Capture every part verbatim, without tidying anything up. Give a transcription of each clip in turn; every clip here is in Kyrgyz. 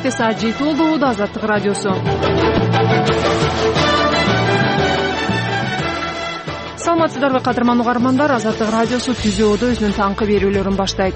кечте саат жети болду. Азаттык радиосу. Саламатсыздарбы кадырман угармандар. Азаттык радиосу түзөөдө өзүнүн таңкы берүүлөрүн баштайт.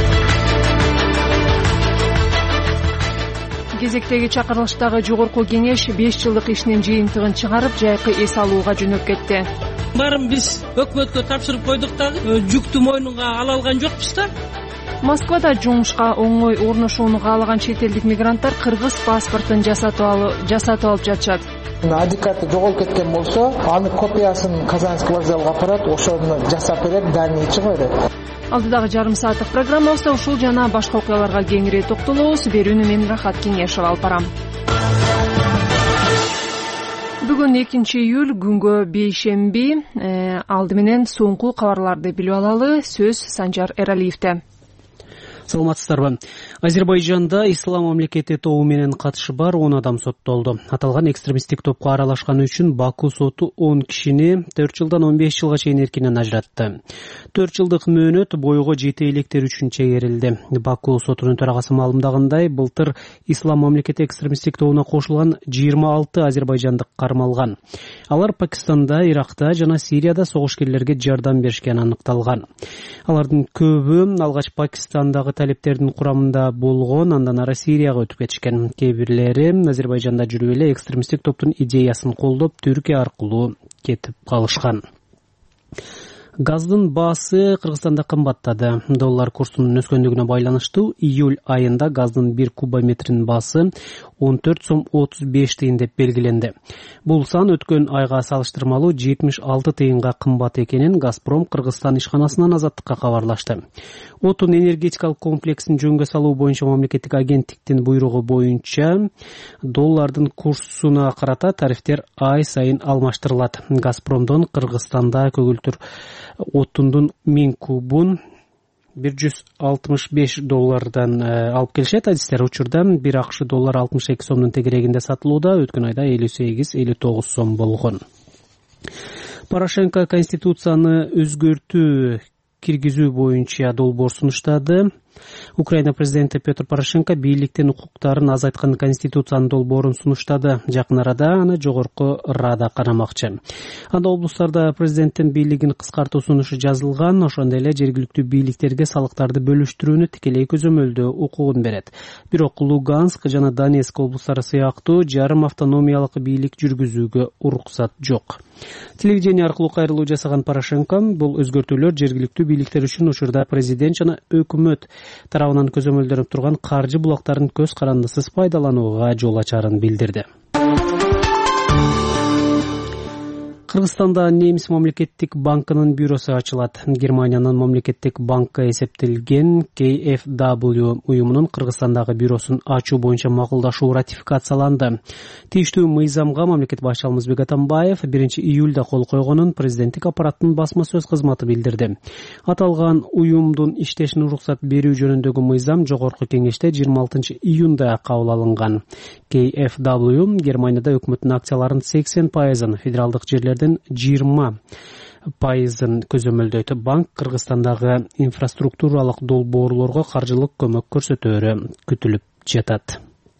Кезектеги чакырылыштагы жогорку кеңеш беш жылдык ишинин жыйынтыгын чыгарып, жайкы эс алууга жөнөп кетти. Барын биз өкмөткө тапшырып койдук дагы, жүктү мойнунга ала алган жокпуз да. Москвада жумушка оңой орношууну каалаган чет элдик мигранттар кыргыз паспортун жасатып алып жатышат. ай ди карта жоголуп кеткен болсо, аны копиясын Казанский вокзалга апарат, ошону жасап берет, данные чыга берет. Алдыдагы жарым сааттык программабызда ушул жана башка окуяларга кеңири токтолобуз. Берүүнү мен Рахат Кеңешова алып барам. Бүгүн экинчи июль, күнгө бейшемби. Алды менен соңку кабарларды билип алалы. Сөз Санжар Эралиевде. Саламатсыздарбы. Азербайжанда ислам мамлекети тобу менен катышы бар он адам соттолду. Аталган экстремисттик топко аралашканы үчүн Баку соту он кишини төрт жылдан он беш жылга чейин эркинен ажыратты. төрт жылдык мөөнөт бойго жете электер үчүн чегерилди. Баку сотунун төрагасы маалымдагандай, былтыр ислам мамлекети экстремисттик тобуна кошулган жыйырма алты азербайжандык кармалган. Алар Пакистанда, Иракта жана Сирияда согушкерлерге жардам беришкени аныкталган. Алардын көбү алгач Пакистандагы талептердин курамында болгон, андан ары Сирияга өтүп кетишкен. Кээ бирлери Азербайжанда жүрүп эле экстремисттик топтун идеясын колдоп, Түркия аркылуу кетип калышкан. Газдын баасы Кыргызстанда кымбаттады. Доллар курсунун өскөндүгүнө байланыштуу июль айында газдын бир кубометринин баасы он төрт сом отуз беш тыйын деп белгиленди. Бул сан өткөн айга салыштырмалуу жетимиш алты тыйынга кымбат экенин Газпром Кыргызстан ишканасынан Азаттыкка кабарлашты. Отун энергетикалык комплексин жөнгө салуу боюнча мамлекеттик агенттиктин буйругу боюнча доллардын курсуна карата тарифтер ай сайын алмаштырылат. Газпромдон Кыргызстанда көгүлтүр отундун миң кубун бир жүз алтымыш беш доллардан алып келишет. Адистер учурда бир акш доллар алтымыш эки сомдун тегерегинде сатылууда. Өткөн айда элүү сегиз элүү тогуз сом болгон. Порошенко конституцияны өзгөртүү киргизүү боюнча долбоор сунуштады. Украина президенти Петр Порошенко бийликтин укуктарын азайткан конституциянын долбоорун сунуштады. Жакын арада аны жогорку Рада карамакчы. Анда облустарда президенттин бийлигин кыскартуу сунушу жазылган, ошондой эле жергиликтүү бийликтерге салыктарды бөлүштүрүүнү тикелей көзөмөлдөө укугун берет. Бирок Луганск жана Донецк облустары сыяктуу жарым автономиялык бийлик жүргүзүүгө уруксат жок. Телевидение аркылуу кайрылуу жасаган Порошенко бул өзгөртүүлөр жергиликтүү бийликтер үчүн учурда президент жана өкмөт тарабынан көзөмөлдөрүп турган каржы булактарын көз карандысыз пайдаланууга жол ачарын билдирди. Кыргызстанда Немис мамлекеттик банкынын бюросу ачылат. Германиянын мамлекеттик банкка эсептелген кей эф дабл ю уюмунун Кыргызстандагы бюросун ачуу боюнча макулдашуу ратификацияланды. Тийиштүү мыйзамга мамлекет башчысы Алмазбек Атамбаев биринчи июлда кол койгонун президенттик аппараттын басма сөз кызматы билдирди. Аталган уюмдун иштешине уруксат берүү жөнүндөгү мыйзам жогорку кеңеште жыйырма алтынчы июнда кабыл алынган. кей эф дабл ю Германияда өкмөттүн акцияларынын сексен пайызын, федералдык жерлердин жыйырма пайызын көзөмөлдөйт. Банк Кыргызстандагы инфраструктуралык долбоорлорго каржылык көмөк көрсөтөөрү күтүлүп жатат.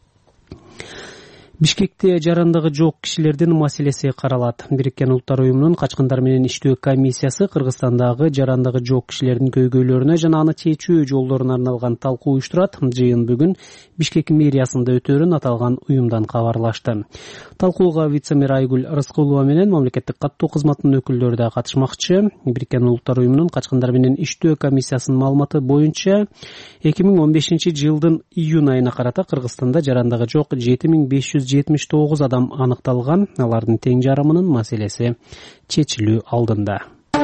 Бишкекте жарандыгы жок кишилердин маселеси каралат. Бириккен Улуттар уюмунун качкындар менен иштөө комиссиясы Кыргызстандагы жарандыгы жок кишилердин көйгөйлөрүнө жана аны чечүү жолдоруна арналган талкуу уюштурат. Жыйын бүгүн Бишкек мэриясында өтөөрүн аталган уюмдан кабарлашты. Талкууга вице-мэр Айгүл Рыскулова менен мамлекеттик каттуу кызматтын өкүлдөрү да катышмакчы. Бириккен Улуттар уюмунун качкындар менен иштөө комиссиясынын маалыматы боюнча эки миң он бешинчи жылдын июнь айына карата Кыргызстанда жарандыгы жок жети миң беш жүз жетимиш тогуз адам аныкталган. Алардын тең жарымынын маселеси чечилүү алдында.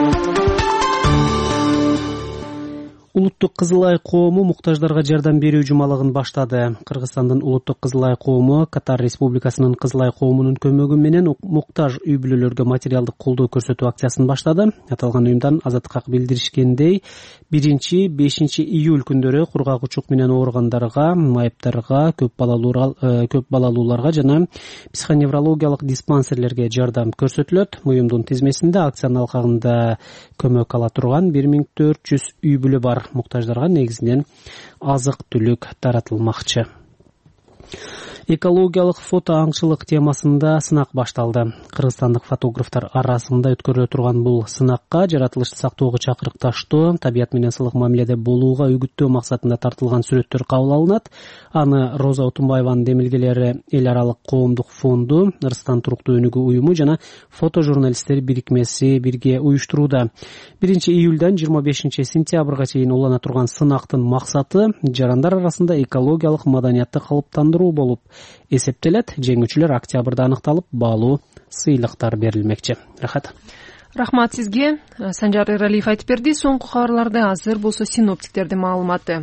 Улуттук Кызылай коому муктаждарга жардам берүү жумалыгын баштады. Кыргызстандын Улуттук Кызылай коому Катар Республикасынын Кызылай коомунун көмөгү менен муктаж үй бүлөлөргө материалдык колдоо көрсөтүү акциясын баштады. Аталган уюмдан Азаттыкка билдиришкендей, биринчи бешинчи июль күндөрү кургак учук менен ооругандарга, майыптарга, көп балалууларга, көп балалууларга жана психоневрологиялык диспансерлерге жардам көрсөтүлөт. Уюмдун тизмесинде акциянын алкагында көмөк ала турган бир миң төрт жүз үй бүлө бар. Муктаждарга негизинен азык түлүк таратылмакчы. Экологиялык фото аңчылык темасында сынак башталды. Кыргызстандык фотографтар арасында өткөрүлө турган бул сынакка жаратылышты сактоого чакырыкташтоо, табият менен сылык мамиледе болууга үгүттөө максатында тартылган сүрөттөр кабыл алынат. Аны Роза Отунбаеванын демилгелери Эл аралык коомдук фонду, Ырыстан туруктуу өнүгүү уюму жана фото журналисттер бирикмеси бирге уюштурууда. биринчи июлдан жыйырма бешинчи сентябрга чейин улана турган сынактын максаты жарандар арасында экологиялык маданиятты калыптандыруу болуп эсептелет. Жеңүүчүлөр октябрда аныкталып, баалуу сыйлыктар берилмекчи. Рахат. Рахмат сизге. Санжар Эралиев айтып берди. Соңку кабарларды азыр болсо синоптиктердин маалыматы.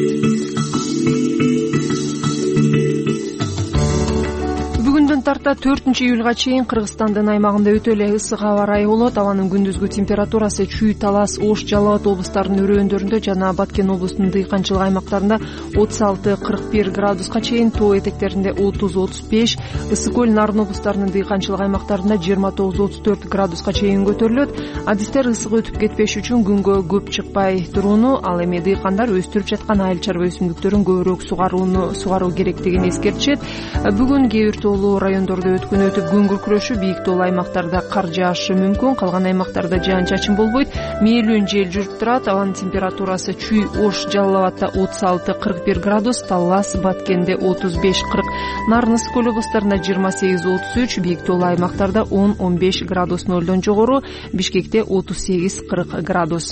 Бүгүндөн тарта төртүнчү июлга чейин Кыргызстандын аймагында өтө эле ысык аба ырайы болот. Абанын күндүзгү температурасы Чүй, Талас, Ош, Жалал Абад облустарынын өрөөндөрүндө жана Баткен облусунун дыйканчылык аймактарында отуз алты кырк бир градуска чейин, тоо этектеринде отуз отуз беш, Ысык көл, Нарын облустарынын дыйканчылык аймактарында жыйырма тогуз отуз төрт градуска чейин көтөрүлөт. Адистер ысык өтүп кетпеш үчүн күнгө көп чыкпай турууну, ал эми дыйкандар өстүрүп жаткан айыл чарба өсүмдүктөрүн көбүрөөк сугарууну сугаруу керектигин эскертишет. Бүгүн кээ бир тоолуу райондордо өткөн өтүп күн күркүрөшү, бийик тоолуу аймактарда кар жаашы мүмкүн, калган аймактарда жаан-чачын болбойт. Мээлүүн жел жүрүп турат. Абанын температурасы Чүй, Ош, Жалал Абадта отуз алты кырк бир градус, Талас, Баткенде отуз беш кырк, Нарын, Ысык көл облустарында жыйырма сегиз отуз үч, бийик тоолуу аймактарда он он беш градус нөлдөн жогору, Бишкекте отуз сегиз кырк градус.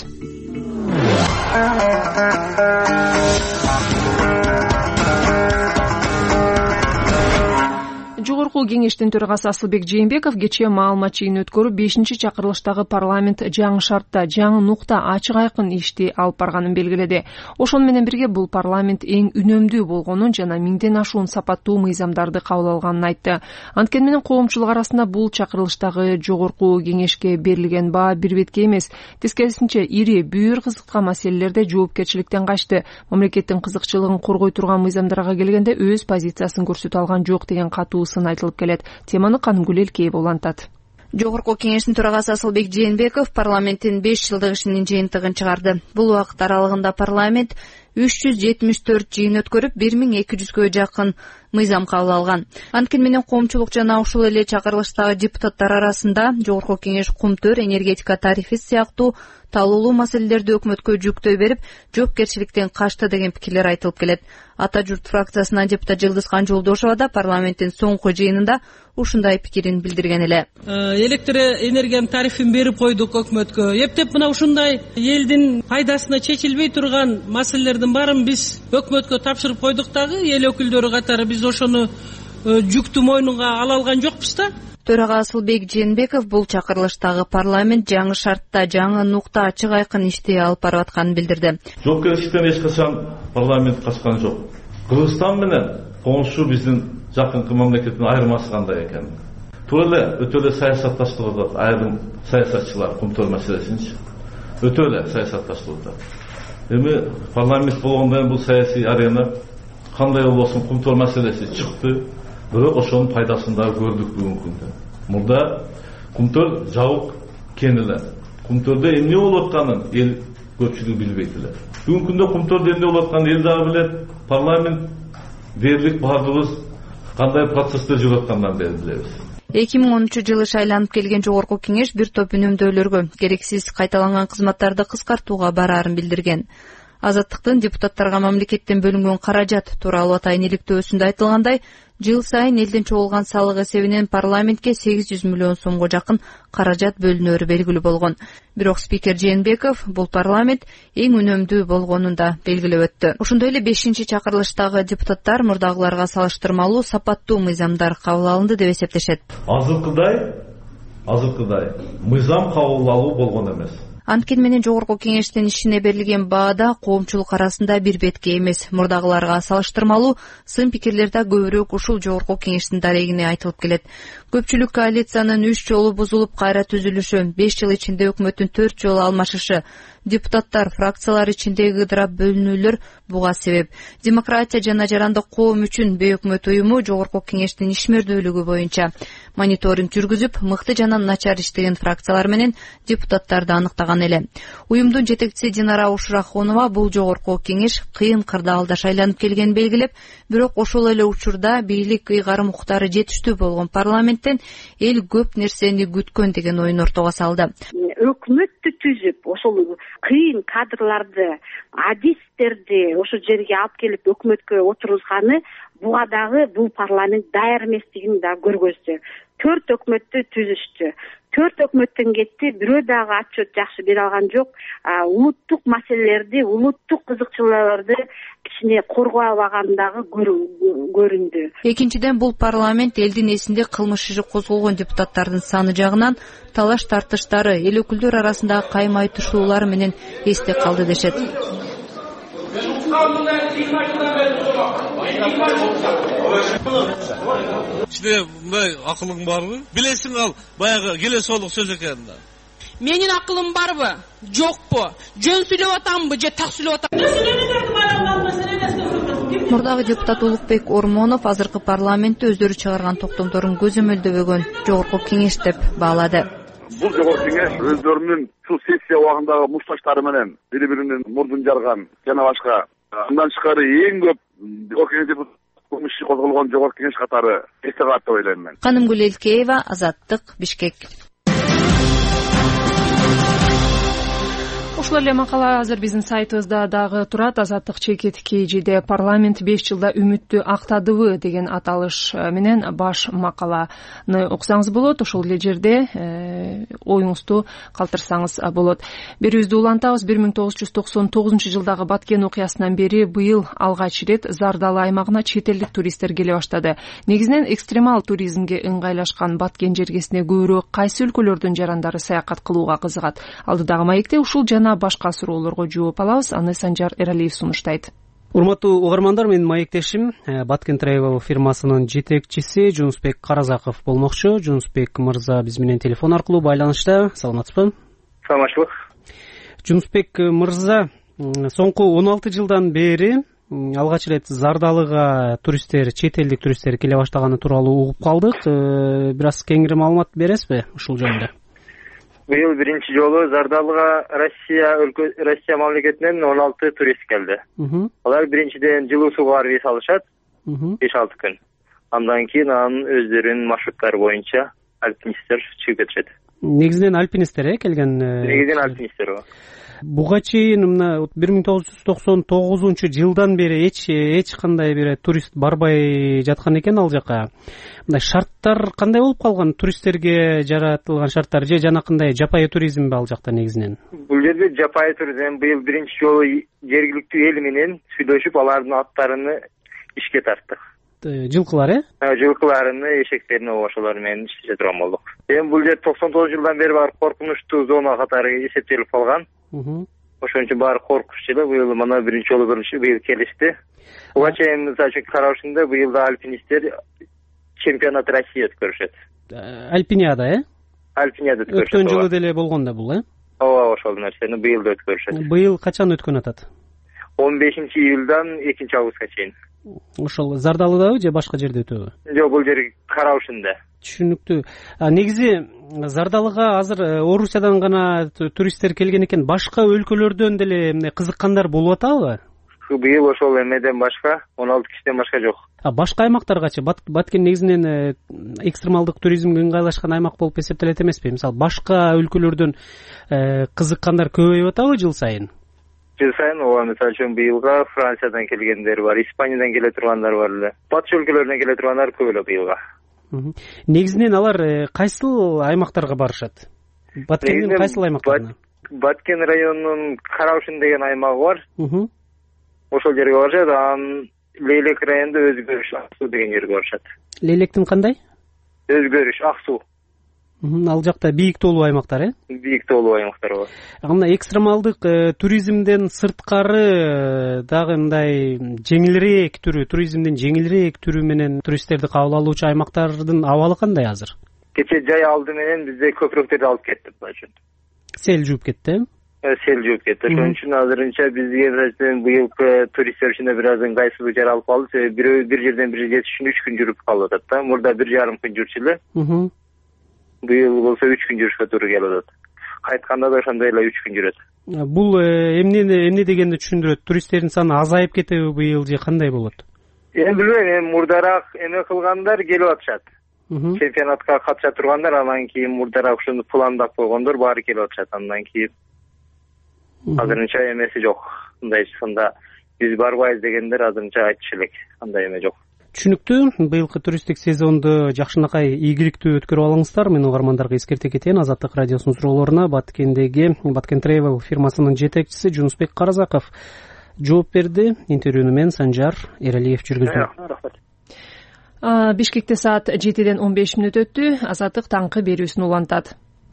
Жогорку кеңештин төрагасы Асылбек Жээнбеков кечээ маалымат жыйыны өткөрүп, бешинчи чакырылыштагы парламент жаңы шартта, жаңы нукта, ачык айкын ишти алып барганын белгиледи. Ошону менен бирге бул парламент эң үнөмдүү болгонун жана миңден ашуун сапаттуу мыйзамдарды кабыл алганын айтты. Анткени менен коомчулук арасында бул чакырылыштагы жогорку кеңешке берилген баа бирбетке эмес, тескерисинче ири, бүйүр кызыккан маселелерде жоопкерчиликтен качты. Мамлекеттин кызыкчылыгын коргой турган мыйзамдарга келгенде өз позициясын көрсөтө алган жок деген катуу айтылып келет. Теманы Канымгүл Элкеев улантат. Жогорку кеңештин төрагасы Асылбек Жээнбеков парламенттин беш жылдык ишинин жыйынтыгын чыгарды. Бул убакыт аралыгында парламент үч жүз жетимиш төрт жыйын өткөрүп, бир миң эки жүзгө жакын мыйзам кабыл алган. Анткени менен коомчулук жана ушул эле чакырылыштагы депутаттар арасында жогорку кеңеш кумтөр, энергетика тарифи сыяктуу талуулуу маселелерди өкмөткө жүктөй берип, жоопкерчиликтен качты деген пикирлер айтылып келет. Ата журт фракциясынан депутат Жылдызкан Жолдошова да парламенттин соңку жыйынында ушундай пикирин билдирген эле. Электр энергиянын тарифин берип койдук өкмөткө. Эптеп мына ушундай элдин пайдасына чечилбей турган маселелердин баарын биз өкмөткө тапшырып койдук дагы, эл өкүлдөрү катары биз ошону жүктү мойнуна ала алган жокпуз да. Төрага Асылбек Жээнбеков бул чакырылыштагы парламент жаңы шартта, жаңы нукта, ачык айкын ишти алып барып атканын билдирди. Жоопкерчиликтен эч качан парламент качкан жок. Кыргызстан менен коңшу биздин жакынкы мамлекеттин айырмасы кандай экен? Туура эле өтө эле саясатташтырылат, айрым саясатчылар кумтөр маселесинчи. Өтө эле саясатташтырылат. Эми парламент болгондон бул саясий арена кандай болбосун кумтөр маселеси чыкты. Бирок ошонун пайдасын да көрдүк бүгүнкү күндө. Мурда кумтөр жабык кен эле. Кумтөрдө эмне болуп атканын эл көпчүлүгү билбейт эле. Бүгүнкү күндө кумтөрдө эмне болуп атканын эл дагы билет. Парламент дээрлик бардыгыбыз кандай процесстер жүрүп аткандан бери билебиз. эки миң онунчу жылы шайланып келген жогорку кеңеш бир топ үнөмдөөлөргө, керексиз кайталанган кызматтарды кыскартууга бараарын билдирген. Азаттыктын депутаттарга мамлекеттен бөлүнгөн каражат тууралуу атайын иликтөөсүндө айтылгандай, жыл сайын элден чогулган салык эсебинен парламентке сегиз жүз миллион сомго жакын каражат бөлүнөрү белгилүү болгон. Бирок спикер Жээнбеков бул парламент эң үнөмдүү болгонун да белгилеп өттү. Ошондой эле бешинчи чакырылыштагы депутаттар мурдагыларга салыштырмалуу сапаттуу мыйзамдар кабыл алынды деп эсептешет. Азыркыдай, азыркыдай мыйзам кабыл алуу болгон эмес. Анткени менен жогорку кеңештин ишине берилген баада коомчулук арасында бир бетке эмес, мурдагыларга салыштырмалуу сын пикирлер да көбүрөөк ушул жогорку кеңештин дарегине айтылып келет. Көпчүлүк коалициянын үч жолу бузулуп кайра түзүлүшү, беш жыл ичинде өкмөттүн төрт жолу алмашышы, Депутаттар фракциялар ичиндеги ыдырап бөлүнүүлөр буга себеп. Демократия жана жарандык коом үчүн Бейөкмөт уюму Жогорку Кеңештин ишмердүүлүгү боюнча мониторинг жүргүзүп, мыкты жана начар иштеген фракциялар менен депутаттарды аныктаган эле. Уюмдун жетекчиси Динара Ушрахонова бул Жогорку Кеңеш кыйын кырдаалда шайланып келгенин белгилеп, бирок ошол эле учурда бийлик ыйгарым укуктары жетиштүү болгон парламенттен эл көп нерсени күткөн деген оюн ортого салды. Өкмөттү түзүп, ошол кыйын кадрларды, адистерди ошол жерге алып келип өкмөткө отургузганы буга дагы бул парламент даяр эместигин да көргөздү. Төрт өкмөттү түзүштү. Төрт өкмөттөн кетти, бирөө дагы отчет жакшы бере алган жок. Улуттук маселелерди, улуттук кызыкчылыктарды кичине коргой албаган дагы көрүндү. Экинчиден, бул парламент элдин эсинде кылмыш иши козголгон депутаттардын саны жагынан талаш тартыштары, эл өкүлдөр арасындагы каймай тушуулар менен эсте калды дешет. Ичине мындай акылың барбы? Билесиң, ал баягы келесоолук сөз экен да. Менин акылым барбы? Жокпу? Жөн сүйлөп атамбы же так сүйлөп атам? Мурдагы депутат Улукбек Ормонов азыркы парламентте өздөрү чыгарган токтомдорун көзөмөлдөбөгөн Жогорку Кеңеш деп баалады. Бул Жогорку Кеңеш өздөрүнүн ушул сессия убагындагы мушташтары менен бири-биринин мурдун жарган жана башка. Андан тышкары эң көп кылмыш иши козголгон Жогорку Кеңеш катары эсте калат деп ойлойм мен. Канымгүл Элкеева, Азаттык, Бишкек. Ушул эле макала азыр биздин сайтыбызда дагы турат. Азаттык чекит Кейжиде парламент беш жылда үмүттү актадыбы деген аталыш менен баш макаланы окусаңыз болот. Ошол эле жерде оюңузду калтырсаңыз болот. Берүүбүздү улантабыз. бир миң тогуз жүз токсон тогузунчу жылдагы Баткен окуясынан бери быйыл алгач ирет Зардалы аймагына чет элдик туристтер келе баштады. Негизинен экстремал туризмге ыңгайлашкан Баткен жергесине көбүрөөк кайсы өлкөлөрдүн жарандары саякат кылууга кызыгат? Алдыдагы маекте ушул жана башка суроолорго жооп алабыз. Аны Санжар Эралиев сунуштайт. Урматтуу угармандар, менин маектешим Баткен Travel фирмасынын жетекчиси Жунусбек Каразаков болмокчу. Жунусбек мырза биз менен телефон аркылуу байланышта. Саламатсызбы? Саламатчылык. Жунусбек мырза, соңку он алты жылдан бери алгач ирет Зардалыга туристтер, чет элдик туристтер келе баштаганы тууралуу угуп калдык. Бир аз кеңири маалымат бересизби ушул жөнүндө? Быйыл биринчи жолу Зардалыга Россия өлкө Россия мамлекетинен он алты турист келди. Алар биринчиден жылуу сууга виз алышат, беш алты күн. Андан кийин анын өздөрүнүн маршруттары боюнча альпинисттер чыгып кетишет. Негизинен альпинисттер э келген? Негизинен альпинисттер бар. Буга чейин мына бир миң тогуз жүз токсон тогузунчу жылдан бери эч эч кандай бир турист барбай жаткан экен ал жака. Мындай шарттар кандай болуп калган? Туристтерге жаратылган шарттар же жанакындай жапайы туризмби ал жакта негизинен? Бул жерде жапайы туризм быйыл биринчи жолу жергиликтүү эл менен сүйлөшүп, алардын аттарыны ишке тарттык. Жылкылар э? Жылкыларыны, эшектерин ошолор менен иштеше турган болдук. Эми бул жер токсон тогуз жылдан бери бар коркунучтуу зона катары эсептелип калган. Ошон үчүн баары коркуш эле. Быйыл мына биринчи жолу көрүнүшү быйыл келишти. Буга чейин мисалы үчүн карашында быйыл да альпинисттер чемпионат России өткөрүшөт. Альпиниада э? Альпиниада өткөрүшөт. Өткөн жылы деле болгон да бул э? Ооба, ошол нерсени быйыл да өткөрүшөт. Быйыл качан өткөн атат? он бешинчи июлдан экинчи августка чейин. Ошол Зардалыдабы же башка жерде өтөбү? Жок, бул жер Карабашында. Түшүнүктүү. Негизи Зардалыга азыр Орусиядан гана туристтер келген экен. Башка өлкөлөрдөн деле эмне кызыккандар болуп атабы? Быйыл ошол эмеден башка он алты кишиден башка жок. А башка аймактаргачы? Баткен негизинен экстремалдык туризмге ыңгайлашкан аймак болуп эсептелет эмеспи? Мисалы, башка өлкөлөрдөн кызыккандар көбөйүп атабы жыл сайын? Жыл сайын ооба, мисалы үчүн быйылга Франциядан келгендер бар, Испаниядан келе тургандар бар эле. Батыш өлкөлөрүнөн келе тургандар көп эле быйылга. Негизинен алар кайсыл аймактарга барышат? Баткендин кайсыл аймактарына? Баткен районунун Карабашын деген аймагы бар. Ошол жерге барышат. Анан Лейлек районунда Өзгөрүш, Аксуу деген жерге барышат. Лейлектин кандай? Өзгөрүш, Аксуу. Ал жакта бийик тоолуу аймактар э? Бийик тоолуу аймактар бар. Анда экстремалдык туризмден сырткары дагы мындай жеңилирээк түрү, туризмдин жеңилирээк түрү менен туристтерди кабыл алуучу аймактардын абалы кандай азыр? Кече жай алды менен бизде көпүрөктөрдү алып кетти, буга үчүн. Сел жууп кетти. сел жооп кетти. Ошон үчүн азырынча бизге быйылкы туристтер үчүн бир аз ыңгайсыздык жаралып калды. Себеби бирөө бир жерден бир жерге жетиш үчүн үч күн жүрүп калып атат да. Мурда бир жарым күн жүрчү эле. Быйыл болсо үч күн жүрүшкө туура келип атат. Кайтканда да ошондой эле үч күн жүрөт. Бул эмнени эмне дегенди түшүндүрөт? Туристтердин саны азайып кетеби быйыл же кандай болот? Эми билбейм, эми мурдараак эме кылгандар келип атышат. Чемпионатка катыша тургандар, анан кийин мурдараак ушуну пландап койгондор баары келип атышат. Андан кийин азырынча эмеси жок. Мындай сонда биз барбайбыз дегендер азырынча айтышы элек. Андай эме жок. Түшүнүктүү. Быйылкы туристтик сезонду жакшынакай ийгиликтүү өткөрүп алыңыздар. Мен угармандарга эскерте кетейин. Азаттык радиосунун суроолоруна Баткендеги Баткен Travel фирмасынын жетекчиси Жунусбек Каразаков жооп берди. Интервьюну мен Санжар Эралиев жүргүздүм. Бишкекте саат жетиден он беш мүнөт өттү. Азаттык таңкы берүүсүн улантат.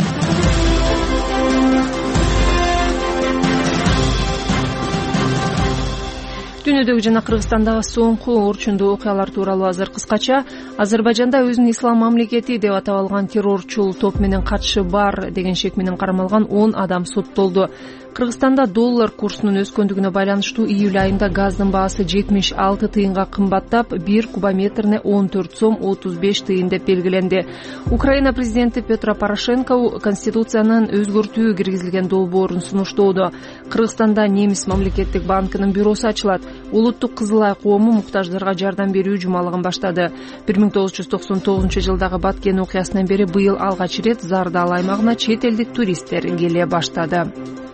Дүйнөдөгү жана Кыргызстандагы соңку орчундуу окуялар тууралуу азыр кыскача. Азербайжанда өзүн ислам мамлекети деп атап алган террорчул топ менен катышы бар деген шек менен кармалган он адам соттолду. Кыргызстанда доллар курсунун өскөндүгүнө байланыштуу июль айында газдын баасы жетимиш алты тыйынга кымбаттап, бир кубометрине он төрт сом отуз беш тыйын деп белгиленди. Украина президенти Петро Порошенко Конституциянын өзгөртүү киргизилген долбоорун сунуштоодо. Кыргызстанда Немис мамлекеттик банкынын бюросу ачылат. Улуттук Кызыл Ай коому муктаждарга жардам берүү жумалыгын баштады. бир миң тогуз жүз токсон тогузунчу жылдагы Баткен окуясынан бери быйыл алгач ирет Зардал аймагына чет элдик туристтер келе баштады.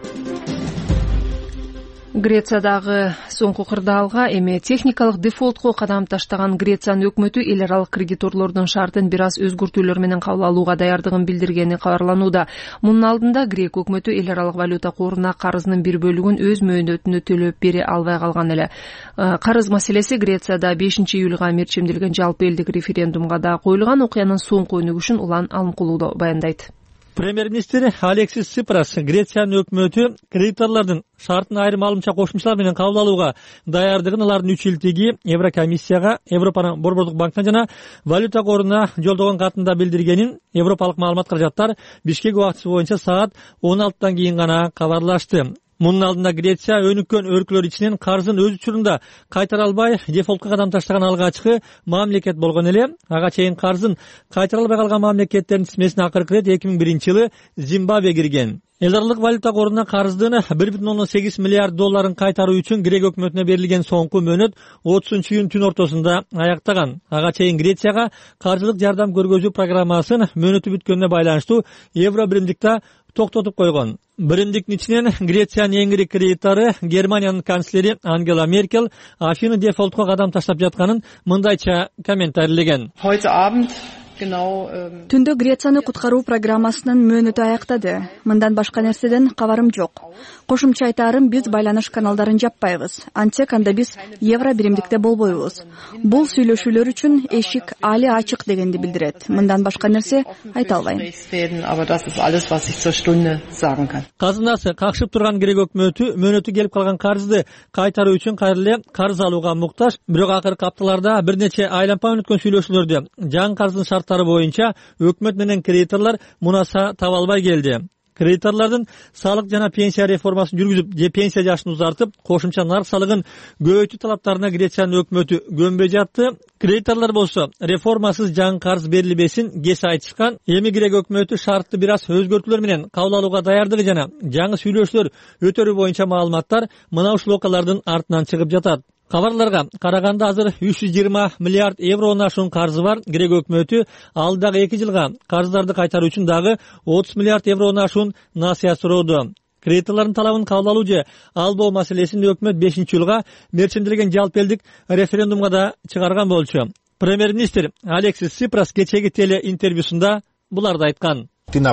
Грециядагы соңку кырдаалга эми техникалык дефолтко кадам таштаган Грециянын өкмөтү эл аралык кредиторлордун шартын бир аз өзгөртүүлөр менен кабыл алууга даярдыгын билдиргени кабарланууда. Мунун алдында Грек өкмөтү эл аралык валюта коруна карызынын бир бөлүгүн өз мөөнөтүнө төлөп бере албай калган эле. Карыз маселеси Грецияда бешинчи июлга мерчемделген жалпы элдик референдумга да коюлган. Окуянын соңку өнүгүшүн Улан Алымкулуу баяндайт. Премьер-министр Алексис Сипрас Грециянын өкмөтү кредиторлордун шартын айрым алымча кошумчалар менен кабыл алууга даярдыгын алардын үч илтиги Еврокомиссияга, Европанын Борбордук банкына жана валюта коруна жолдогон катында билдиргенин Европалык маалымат каражаттар Бишкек убактысы боюнча саат он алтыдан кийин гана кабарлашты. Мунун алдында Греция өнүккөн өлкөлөр ичинен карызын өз учурунда кайтара албай, дефолтко кадам таштаган алгачкы мамлекет болгон эле. Ага чейин карызын кайтара албай калган мамлекеттердин тизмесине акыркы ирет эки миң биринчи жылы Зимбабве кирген. Эл аралык валюта коруна карыздын бир бүтүн ондон сегиз миллиард долларын кайтаруу үчүн Грек өкмөтүнө берилген соңку мөөнөт отузунчу июнь түн ортосунда аяктаган. Ага чейин Грецияга каржылык жардам көргөзүү программасын мөөнөтү бүткөнүнө байланыштуу евро биримдикте токтотуп койгон. Биримдиктин ичинен Грециянын эң ири кредитору Германиянын канцлери Ангела Меркель Афины дефолтко кадам таштап жатканын мындайча комментарийлеген. Түндө Грецияны куткаруу программасынын мөөнөтү аяктады. Мындан башка нерседен кабарым жок. Кошумча айтарым, биз байланыш каналдарын жаппайбыз. Антек анда биз евро биримдикте болбойбуз. Бул сүйлөшүүлөр үчүн эшик али ачык дегенди билдирет. Мындан башка нерсе айта албайм. Казынасы какшып турган Грек өкмөтү мөөнөтү келип калган карызды кайтаруу үчүн кайра эле карыз алууга муктаж. Бирок акыркы апталарда бир нече айлампа өткөн сүйлөшүүлөрдө жаңы карыздын шарттары боюнча өкмөт менен кредиторлор мунаса таба албай келди. Кредиторлордун салык жана пенсия реформасын жүргүзүп, же пенсия жашын узартып, кошумча нарк салыгын көбөйтүү талаптарына Грециянын өкмөтү көнбөй жатты. Кредиторлор болсо реформасыз жаңы карыз берилбесин кесе айтышкан. Эми Грек өкмөтү шартты бир аз өзгөртүүлөр менен кабыл алууга даярдыгы жана жаңы сүйлөшүүлөр өтөрүү боюнча маалыматтар мына ушул окуялардын артынан чыгып жатат. Кабарларга караганда азыр үч жүз жыйырма миллиард евронун ашуун карзы бар. Грек өкмөтү алдагы эки жылга карыздарды кайтаруу үчүн дагы отуз миллиард евронун ашуун насыя суроодо. Кредиторлордун талабын кабыл алуу же албоо маселесин өкмөт бешинчи июлга мерчемделген жалпы элдик референдумга да чыгарган болчу. Премьер-министр Алексис Сипрас кечеги теле интервьюсунда буларды айткан.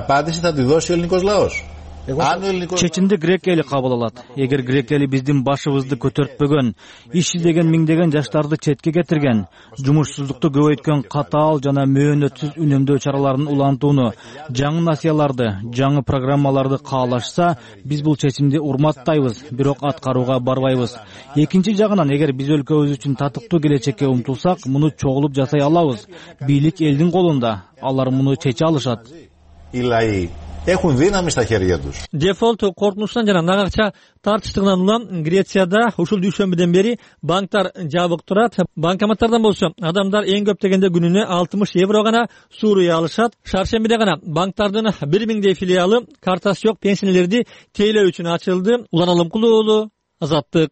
Чечимди Грек эли кабыл алат. Эгер Грек эли биздин башыбызды көтөртпөгөн, иш издеген миңдеген жаштарды четке кетирген, жумушсуздукту көбөйткөн катаал жана мөөнөтсүз үнөмдөө чараларын улантууну, жаңы насыяларды, жаңы программаларды каалашса, биз бул чечимди урматтайбыз, бирок аткарууга барбайбыз. Экинчи жагынан, эгер биз өлкөбүз үчүн татыктуу келечекке умтулсак, муну чогулуп жасай алабыз. Бийлик элдин колунда, алар муну чече алышат. έχουν δύναμη στα χέρια τους. Дефолт коркунучтан жана нагакча тартыштыгынан улам Грецияда ушул дүйшөмбүдөн бери банктар жабык турат. Банкоматтардан болсо адамдар эң көп дегенде күнүнө алтымыш евро гана suuruй алышат. Шаршембиде гана банктардын бир миңдей филиалы картасы жок пенсиялерди тейлөө үчүн ачылды. Улан Алымкулуу уулу, Азаттык.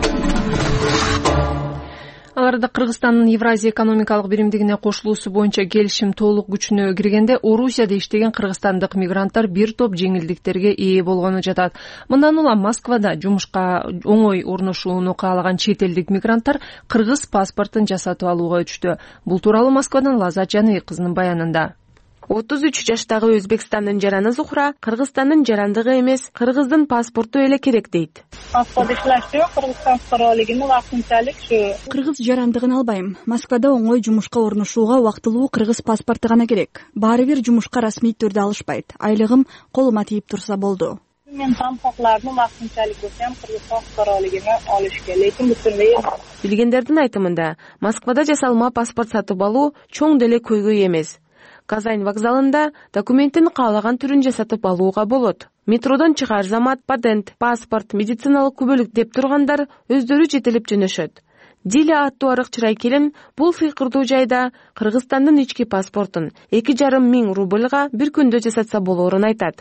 Аларда Кыргызстандын Евразия экономикалык биримдигине кошулуусу боюнча келишим толук күчүнө киргенде Орусияда иштеген кыргызстандык мигранттар бир топ жеңилдиктерге ээ болгону жатат. Мындан улам Москвада жумушка оңой орношууну каалаган чет элдик мигранттар кыргыз паспортун жасатып алууга өтүштү. Бул тууралуу Москвадан Лазат Жаныбек кызынын баянында. отуз үч жаштагы Өзбекстандын жараны Зухра Кыргызстандын жарандыгы эмес, кыргыздын паспорту эле керек дейт. Москвада иштеп, Кыргызстан фукаралыгын вакытынчалык шу. Кыргыз жарандыгын албайм. Москвада оңой жумушка орношууга вактылуу кыргыз паспорту гана керек. Баары бир жумушка расмий түрдө алышпайт. Айлыгым колума тийип турса болду. Мен там хакларны вакытынчалык болсам Кыргызстан фукаралыгын алыш керек. Бүтүнлөй. Билгендердин айтымында, Москвада жасалма паспорт сатып алуу чоң деле көйгөй эмес. Казань вокзалында документтин каалаган түрүн жасатып алууга болот. Метродон чыгар замат, патент, паспорт, медициналык күбөлүк деп тургандар өздөрү жетелеп жөнөшөт. Диля аттуу арыкчырай келин бул сыйкырдуу жайда Кыргызстандын ички паспортун эки жарым миң рубльга бир күндө жасатса болоорун айтат.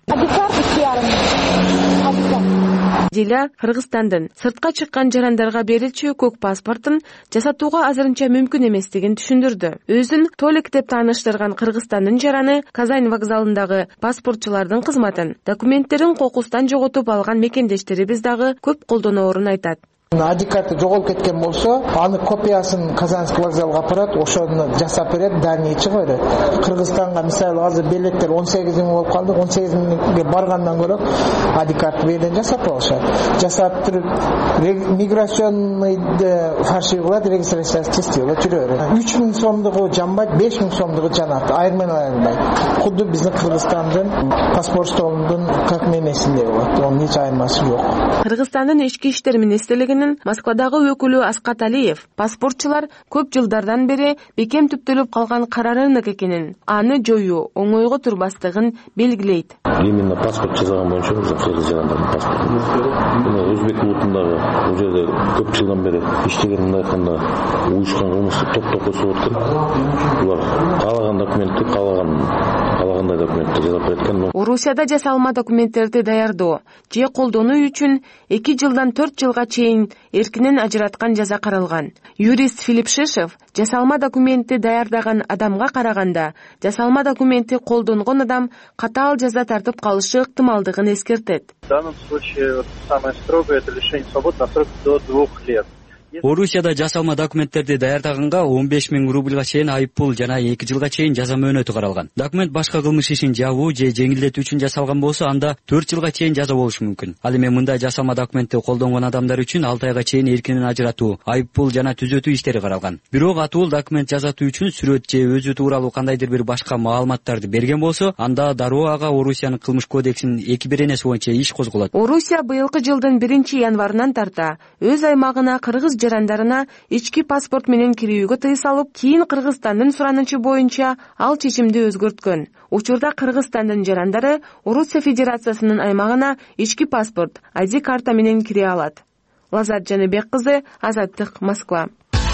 Диля Кыргызстандын сыртка чыккан жарандарга берилчү көк паспортун жасатууга азырынча мүмкүн эместигин түшүндүрдү. Өзүн Толик деп тааныштырган Кыргызстандын жараны Казань вокзалындагы паспортчулардын кызматын, документтерин кокустан жоготуп алган мекендештерибиз дагы көп колдоноорун айтат. Адикаты жоголуп кеткен болсо, аны копиясын Казанский вокзалга апарат, ошону жасап берет, дания чыгып берет. Кыргызстанга мисалы азыр билеттер он сегиз миң болуп калды, он сегиз миңге баргандан көрө адикат беден жасап алышат. Жасап туруп миграционный фарши кылат, регистрация чистилет жүрө берет. үч миң сомдугу жанбайт, беш миң сомдугу жанат, айырман алынбайт. Кудду биздин Кыргызстандын паспорт столунун как менесинде болот, онун эч айырмасы жок. Кыргызстандын ички иштер министрлигинин Москвадагы өкүлү Аскат Алиев паспортчулар көп жылдардан бери бекем түптөлүп калган карарынык экенин, аны жоюу оңойго турбастыгын белгилейт. Именно паспорт жасаган боюнча биздин кыргыз жарандардын паспорту. Мына өзбек улутундагы бул жерде көп жылдан бери иштегенин айтканда уюшкан кылмыштык топ косуп өткөн. Булар каалаган документти каалаган каалагандай документти жасап берет. Орусияда жасалма документтерди даярдоо же колдонуу үчүн эки жылдан төрт жылга чейин эркинен ажыраткан жаза каралган. Юрист Филипп Шишев жасалма документти даярдаган адамга караганда жасалма документти колдонгон адам катаал жаза тартып калышы ыктымалдыгын эскертет. В данном случае самое строгое это лишение свободы на срок до двух лет. Орусияда жасалма документтерди даярдаганга он беш миң рубльга чейин айыппул жана эки жылга чейин жаза мөөнөтү каралган. Документ башка кылмыш ишин жабуу же жеңилдетүү үчүн жасалган болсо, анда төрт жылга чейин жаза болушу мүмкүн. Ал эми мындай жасалма документти колдонгон адамдар үчүн алты айга чейин эркинен ажыратуу, айыппул жана түзөтүү иштери каралган. Бирок атуул документ жасатуу үчүн сүрөт же өзү тууралуу кандайдыр бир башка маалыматтарды берген болсо, анда дароо ага Орусиянын кылмыш кодексинин эки беренеси боюнча иш козголот. Орусия быйылкы жылдын биринчи январынан тарта өз аймагына кыргыз жарандарына ички паспорт менен кирүүгө тыюу салып, кийин Кыргызстандын суранычы боюнча ал чечимди өзгөрткөн. Учурда Кыргызстандын жарандары Орусия Федерациясынын аймагына ички паспорт, ай ди карта менен кире алат. Лазат Жаныбек кызы, Азаттык, Москва.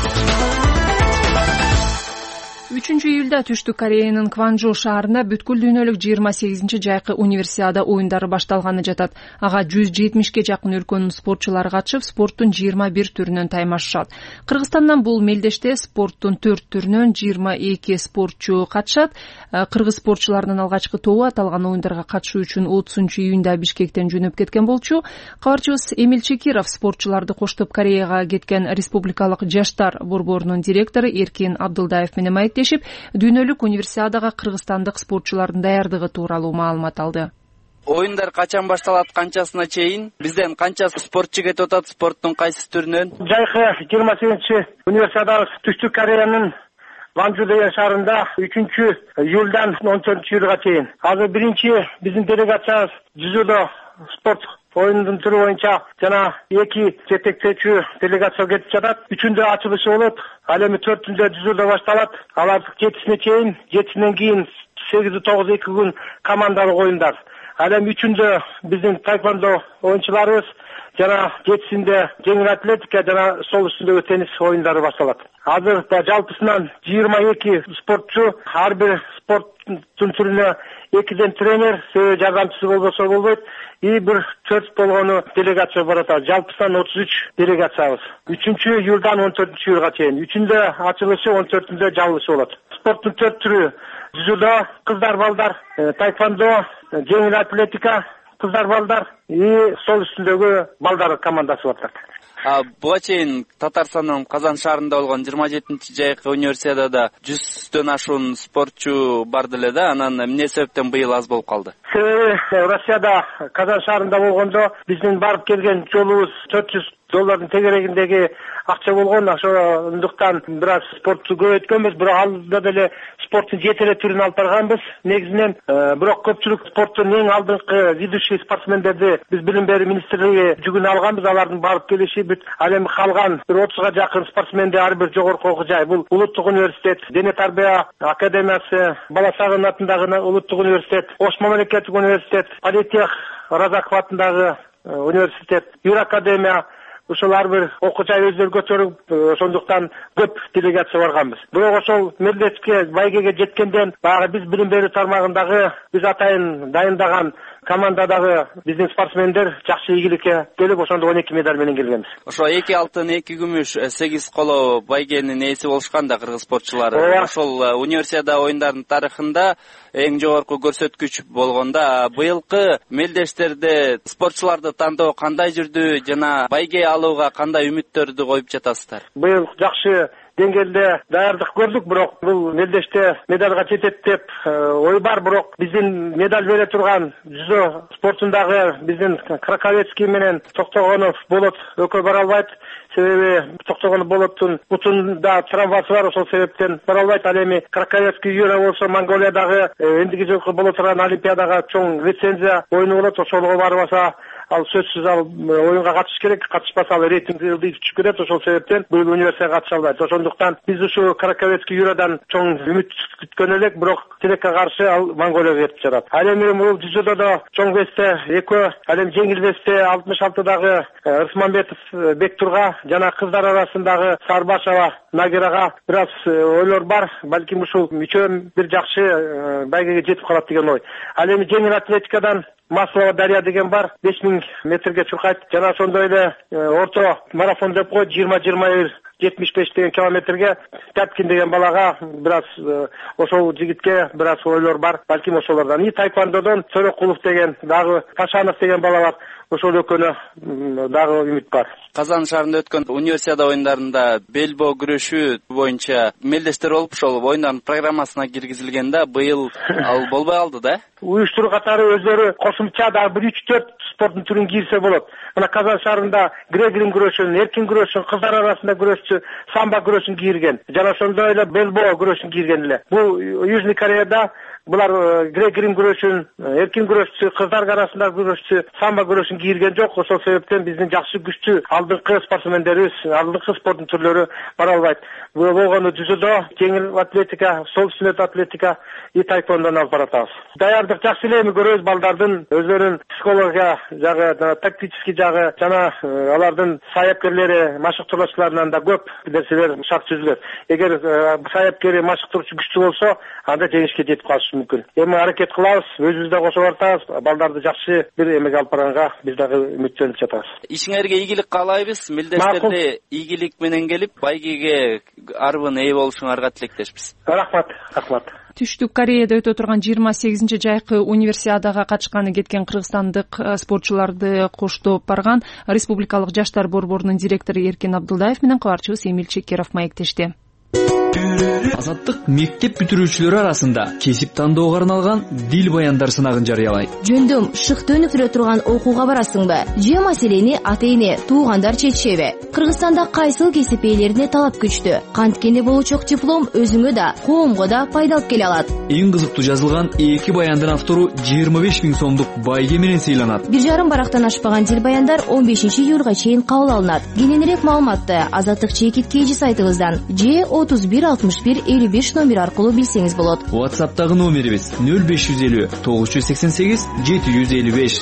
үчүнчү июлда Түштүк Кореянын Кванжу шаарында бүткүл дүйнөлүк жыйырма сегизинчи жайкы универсиада оюндары башталганы жатат. Ага жүз жетимишке жакын өлкөнүн спортчулары катышып, спорттун жыйырма бир түрүнөн таймашышат. Кыргызстандан бул мелдеште спорттун төрт түрүнөн жыйырма эки спортчу катышат. Кыргыз спортчуларынын алгачкы тобу аталган оюндарга катышуу үчүн отузунчу июнда Бишкектен жөнөп кеткен болчу. Кабарчыбыз Эмил Чекиров спортчуларды коштоп Кореяга кеткен республикалык жаштар борборунун директору Эркин Абдылдаев менен маектешип, дүйнөлүк универсиадага кыргызстандык спортчулардын даярдыгы тууралуу маалымат алды. Оюндар качан башталат, канчасына чейин, бизден канча спортчу кетип атат, спорттун кайсы түрүнөн? Жайкы жыйырма сегизинчи универсиада Түштүк Кореянын Кванжу шаарында үчүнчү июлдан он төртүнчү июлга чейин. Азыр биринчи биздин делегация жүзүүдө спорт оюнунун түрү боюнча жана эки жетектечүү делегация кетип жатат. Үчүндө ачылышы болот. Ал эми төртүндө жүзүүдө башталат. Алар жетисине чейин, жетисинен кийин сегиз тогуз эки күн командалык оюндар. Ал эми үчүндө биздин тайквондо оюнчуларыбыз жана жетисинде жеңил атлетика жана стол үстүндөгү теннис оюндары башталат. Азыр жалпысынан жыйырма эки спортчу, ар бир спорттун түрүнө экиден тренер, жардамчысы болбосо болбойт. И бир төрт болгону делегация барат. Жалпысынан отуз үч делегациябыз. үчүнчү июлдан он төртүнчү июлга чейин. үчүндө ачылышы, он төртүндө жабылышы болот. Спорттун төрт түрү: дзюдо, кыздар балдар, тайквондо, жеңил атлетика, кыздар балдар и стол үстүндөгү балдар командасы бар. Буга чейин Татарстандын Казан шаарында болгон жыйырма жетинчи жайкы универсиадада жүздөн ашуун спортчу бар деле да, анан эмне себептен быйыл аз болуп калды? Себеби Россияда Казан шаарында болгондо биздин барып келген жолубуз төрт жүз доллардын тегерегиндеги акча болгон. Ошондуктан бир аз спортчу көбөйткөнбүз, бирок алда деле спорттун жете эле түрүн алып барганбыз негизинен. Бирок көпчүлүк спорттун эң алдыңкы ведущий спортсмендерди биз билим берүү министрлиги жүгүнө алганбыз. Алардын барып келиши бүт. Ал эми калган бир отузга жакын спортсменди ар бир жогорку окуу жай. Бул Улуттук университет, Дене тарбия академиясы, Бала Сагын атындагы Улуттук университет, Ош мамлекеттик университет, Политех Разаков атындагы университет, Юр академия. Ошол ар бир окуу жай өздөрү көтөрүп, ошондуктан көп делегация барганбыз. Бирок ошол мелдетке, байгеге жеткенден баягы биз билим берүү тармагындагы биз атайын дайындаган командадагы биздин спортсмендер жакшы ийгиликке келип, ошондо он эки медаль менен келгенбиз. Ошо эки алтын, эки күмүш, сегиз коло байгенин ээси болушкан да кыргыз спортчулары. Ошол универсиада оюндарынын тарыхында эң жогорку көрсөткүч болгонда, быйылкы мелдештерде спортчуларды тандоо кандай жүрдү жана байге алууга кандай үмүттөрдү коюп жатасыздар? Быйыл жакшы деңгээлде даярдык көрдүк, бирок бул мелдеште медалга жетет деп ой бар. Бирок биздин медаль бере турган жүзө спортундагы биздин Краковецкий менен Токтогонов Болот экөө бара албайт. Себеби Токтогонов Болоттун бутунда травмасы бар, ошол себептен бара албайт. Ал эми Краковецкий Юра болсо Монголиядагы эндиги жылкы боло турган Олимпиадага чоң лицензия оюну болот. Ошого барбаса ал сөзсүз ал оюнга катышыш керек, катышпаса ал рейтинг ылдый түшүп кетет. Ошол себептен быйыл универсиадага катыша албайт. Ошондуктан биз ушу Краковецкий Юрадан чоң үмүт күткөн элек, бирок тилекке каршы ал Монголияга кетип жатат. Ал эми бул дзюдодо чоң весте экөө, ал эми жеңил весте алтымыш алтыдагы Рысманбетов Бектурга жана кыздар арасындагы Сарбашева Нагирага бир аз ойлор бар. Балким ушул үчөө бир жакшы байгеге жетип калат деген ой. Ал эми жеңил атлетикадан Маслова Дарья деген бар, беш миң метрге чуркайт. Жана ошондой эле орто марафон деп койт, жыйырма жыйырма бир жетимиш беш деген километрге Тяткин деген балага бир аз ошол жигитке бир аз ойлор бар. Балким ошолордан. И тайквондодон Сөрөкулов деген, дагы Пашанов деген бала бар. Ошол экөөнө дагы үмүт бар. Казан шаарында өткөн универсиада оюндарында белбоо күрөшүү боюнча мелдештер болуп, ошол оюндардын программасына киргизилген да, быйыл ал болбой калды да. Уюштуруу катары өздөрү кошумча дагы бир үч төрт спорттун түрүн кийирсе болот. Мына Казан шаарында греглин күрөшүн, эркин күрөшүн, кыздар арасында күрөшчү самбо күрөшүн кийирген. Жана ошондой эле белбоо күрөшүн кийирген эле. Бул Южный Кореяда булар грек-рим күрөшүн, эркин күрөшчү, кыздар арасында күрөшчү самбо күрөшүн кийирген жок. Ошол себептен биздин жакшы күчтүү алдыңкы спортсмендерибиз, алдыңкы спорттун түрлөрү бара албайт. Бул болгону дзюдо, жеңил атлетика, стол үстүндөгү атлетика и тайквондон алып баратабыз. Даярдык жакшы эле, эми көрөбүз балдардын өздөрүнүн психология жагы, тактический жагы жана алардын саяпкерлери, машыктыруучуларынан да көп нерселер шарт түзүлөт. Эгер саяпкери, машыктыруучу күчтүү болсо, анда жеңишке жетип калышы мүмкүн. Эми аракет кылабыз, өзүбүз да кошо бартабыз, балдарды жакшы бир эмеге алып барганга биз дагы үмүттөнүп жатабыз. Ишиңерге ийгилик каалайбыз. Мелдештерде ийгилик менен келип, байгеге арбын ээ болушуңарга тилектешпиз. Рахмат, рахмат. Түштүк Кореяда өтө турган жыйырма сегизинчи жайкы универсиадага катышканы кеткен кыргызстандык спортчуларды коштоп барган Республикалык жаштар борборунун директору Эркин Абдылдаев менен кабарчыбыз Эмил Чекеров маектешти. Азаттык мектеп бүтүрүүчүлөрү арасында кесип тандоого арналган дил баяндар сынагын жарыялайт. Жөндөм шыкты өнүктүрө турган окууга барасыңбы? Же маселени ата-эне, туугандар чечишеби? Кыргызстанда кайсыл кесип ээлерине талап күчтүү. Канткенде болучок диплом өзүңө да, коомго да пайда алып келе алат. Эң кызыктуу жазылган эки баяндын автору жыйырма беш миң сомдук байге менен сыйланат. Бир жарым барактан ашпаган дил баяндар он бешинчи июлга чейин кабыл алынат. Кененирээк маалыматты Азаттык чекит кейжи сайтыбыздан же отуз бир алтымыш алтымыш бир элүү беш номери аркылуу билсеңиз болот. WhatsApp'тагы номерибиз нөл беш жүз элүү тогуз жүз сексен сегиз жети жүз элүү беш.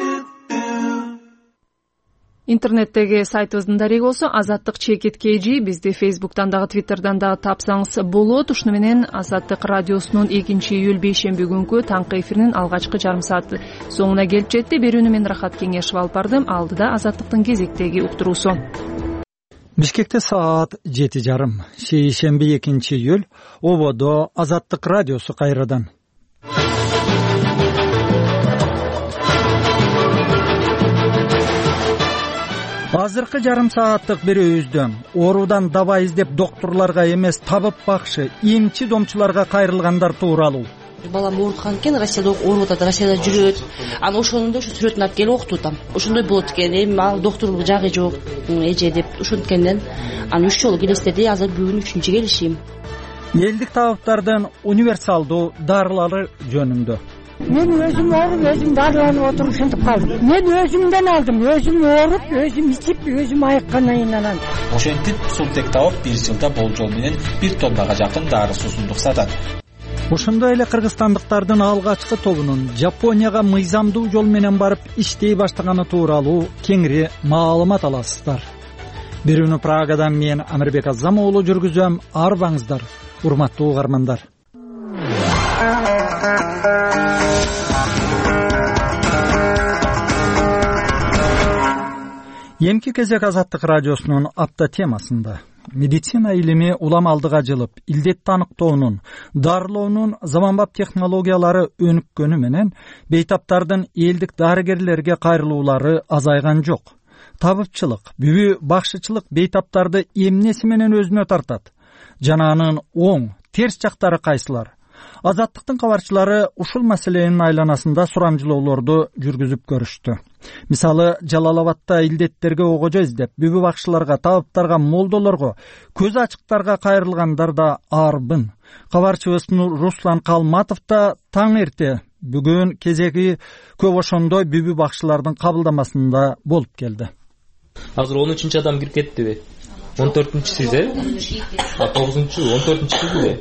Интернеттеги сайтыбыздын дареги болсо азаттык чекит kg, бизди Facebook'тан дагы Twitter'дан дагы тапсаңыз болот. Ушуну менен Азаттык радиосунун экинчи июль бейшемби күнкү таңкы эфиринин алгачкы жарым сааты соңуна келип жетти. Берүүнү мен Рахат Кеңешов алып бардым. Алдыда Азаттыктын кезектеги уктуруусу. Бишкекте саат жети жарым. Шейшемби экинчи июль. Ободо Азаттык радиосу кайрадан. Азыркы жарым сааттык берүүбүздө оорудан даба издеп доктурларга эмес табып бакшы эмчи домчуларга кайрылгандар тууралуу. Балам ооруткан экен, Россияда ооруп атат, Россияда жүрөт. Анан ошонун да ушу сүрөтүн алып келип окутуп атам. Ошондой болот экен, эми ал доктурлук жагы жок, эже деп ошонткенден анан үч жолу келестеди, азыр бүгүн үчүнчү келишим. Элдик табыптардын универсалдуу дарылары жөнүндө. Мен өзүм ооруп, өзүм дарыланып отуруп ушинтип калдым. Мен өзүмдөн алдым, өзүм ооруп, өзүм ичип, өзүм айыккандан анан. Ошентип Султек табып бир жылда болжол менен бир тоннага жакын дары суусундук сатат. Ошондой эле кыргызстандыктардын алгачкы тобунун Жапонияга мыйзамдуу жол менен барып иштей баштаганы тууралуу кеңири маалымат аласыздар. Берүүнү Прагадан мен Амирбек Азам уулу жүргүзөм. Арбаңыздар, урматтуу угармандар. Эмки кезек Азаттык радиосунун апта темасында медицина илими улам алдыга жылып, илдетти аныктоонун, дарылоонун заманбап технологиялары өнүккөнү менен бейтаптардын элдик дарыгерлерге кайрылуулары азайган жок. Табыпчылык, бүбү бакшычылык бейтаптарды эмнеси менен өзүнө тартат? Жана анын оң, терс жактары кайсылар? Азаттыктын кабарчылары ушул маселенин айланасында сурамжылоолорду жүргүзүп көрүштү. Мисалы, Жалалабадта илдеттерге огожо издеп, бүбү бакшыларга, табыптарга, молдолорго, көз ачыктарга кайрылгандар да арбын. Кабарчыбыз Руслан Калматов да таң эрте бүгүн кезеги көп ошондой бүбү бакшылардын кабылдамасында болуп келди. Азыр он үчүнчү адам кирип кеттиби? он төртүнчү сиз, э? А тогузунчу, он төртүнчү сиз,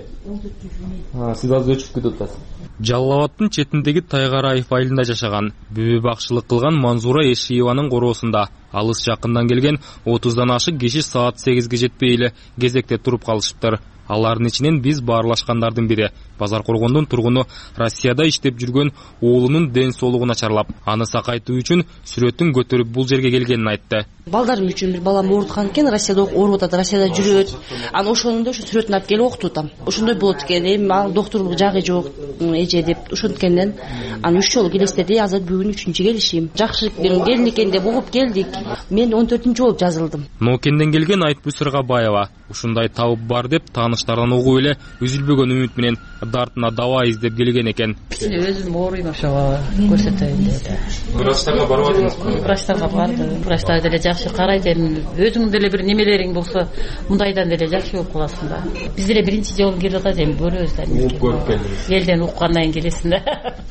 э? Сиз азыр өчүп кетип атасыз. Жалал-Абадтын четиндеги Тайгараев айылында жашаган, бүбү бакшылык кылган Манзура Эшиеванын короосунда алыс жакындан келген отуздан ашык киши саат сегизге жетпей эле кезекте туруп калышыптыр. Алардын ичинен биз баарлашкандардын бири Базар Коргондун тургуну Россияда иштеп жүргөн уулунун ден соолугу начарлап, аны сакайтуу үчүн сүрөтүн көтөрүп бул жерге келгенин айтты. Балдарым үчүн бир балам ооруткан экен, Россияда ооруп атат, Россияда жүрөт. Анан ошону да ушу сүрөтүн алып келип окутуп атам. Ошондой болот экен, эми ал доктурлук жагы жок, эже деп ошонткенден анан үч жолу келестеди, азыр бүгүн үчүнчү келишим. Жакшы келди экен деп угуп келдик. Мен он төртүнчү болуп жазылдым. Ноокенден келген Айтбү Сыргабаева ушундай табып бар деп тааныштардан угуп эле үзүлбөгөн үмүт менен дартына дава издеп келген экен. Өзүм ооруйм, ошого көрсөтөйүн деди. Врачтарга барбадыңызбы? Врачтарга бардым. Врачтар деле жакшы карайт, эми өзүң деле бир немелериң болсо, мындайдан деле жакшы болуп каласың да. Биз деле биринчи жолу кирип атат, эми көрөбүз да. Көрүп келдиңиз. Элден уккандан кийин келесиң да.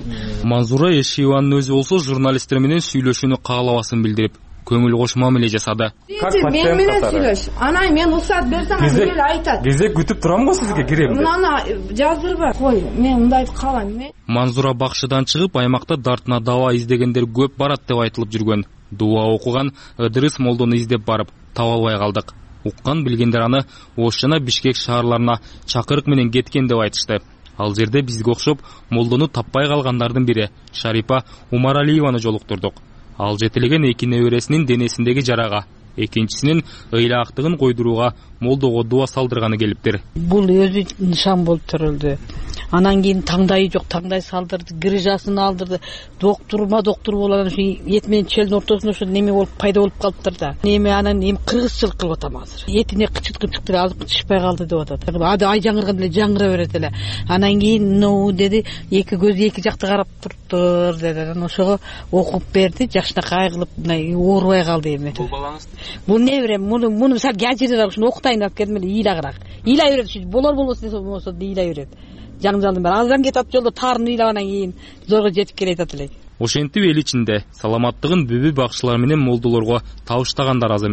Манзура Эшиеванын өзү болсо журналисттер менен сүйлөшүүнү каалабасын билдирип, көңүл кош мамиле жасады. Мен менен сүйлөш. Анай мен уруксат берсем, эл айтат. Кезек күтүп турам го сизге кирем деп. Мына жаздырба, кой, мен мындайды каалайм. Манзура бакшыдан чыгып, аймакта дартына дава издегендер көп барат деп айтылып жүргөн. Дуа окуган Ыдырыс молдону издеп барып, таба албай калдык. Уккан билгендер аны Ош жана Бишкек шаарларына чакырык менен кеткен деп айтышты. Ал жерде бизге окшоп молдону таппай калгандардын бири Шарипа Умаралиеваны жолуктурдук. Ал жетилеген эки небересинин денесиндеги жарага, экинчисинин ыйлаактыгын койдурууга молдого дуа салдырганы келиптир. Бул өзү нышан болуп турулду. Анан кийин таңдайы жок, таңдай салдырды, грыжасын алдырды. Доктурма доктур болгон ушу эт менен челдин ортосунда ушу неме болуп пайда болуп калыптыр да. Неме анан эми кыргызчылык кылып атам азыр. Этине кычыт кычыктыр алып тышпай калды деп атат. Ады ай жаңырган эле жаңыра берет эле. Анан кийин ну деди, эки көзү эки жакты карап туруптур деди. Анан ошого окуп берди, жакшынакай кылып мындай оорубай калды эми. Бул балаңыз? Бул неберем, муну муну сал ажырыраак ушуну окутайын алып келдим эле, ыйлагыраак. Ыйлай берет, болор болбосун десе болсо ыйлай берет. Жаңжалдын баары аздан кетип жолдо тарын ыйлагандан кийин зорго жетип келе атат элек. Ошентип эл ичинде саламаттыгын бүбү бакчылар менен молдолорго табыштагандар аз эмес.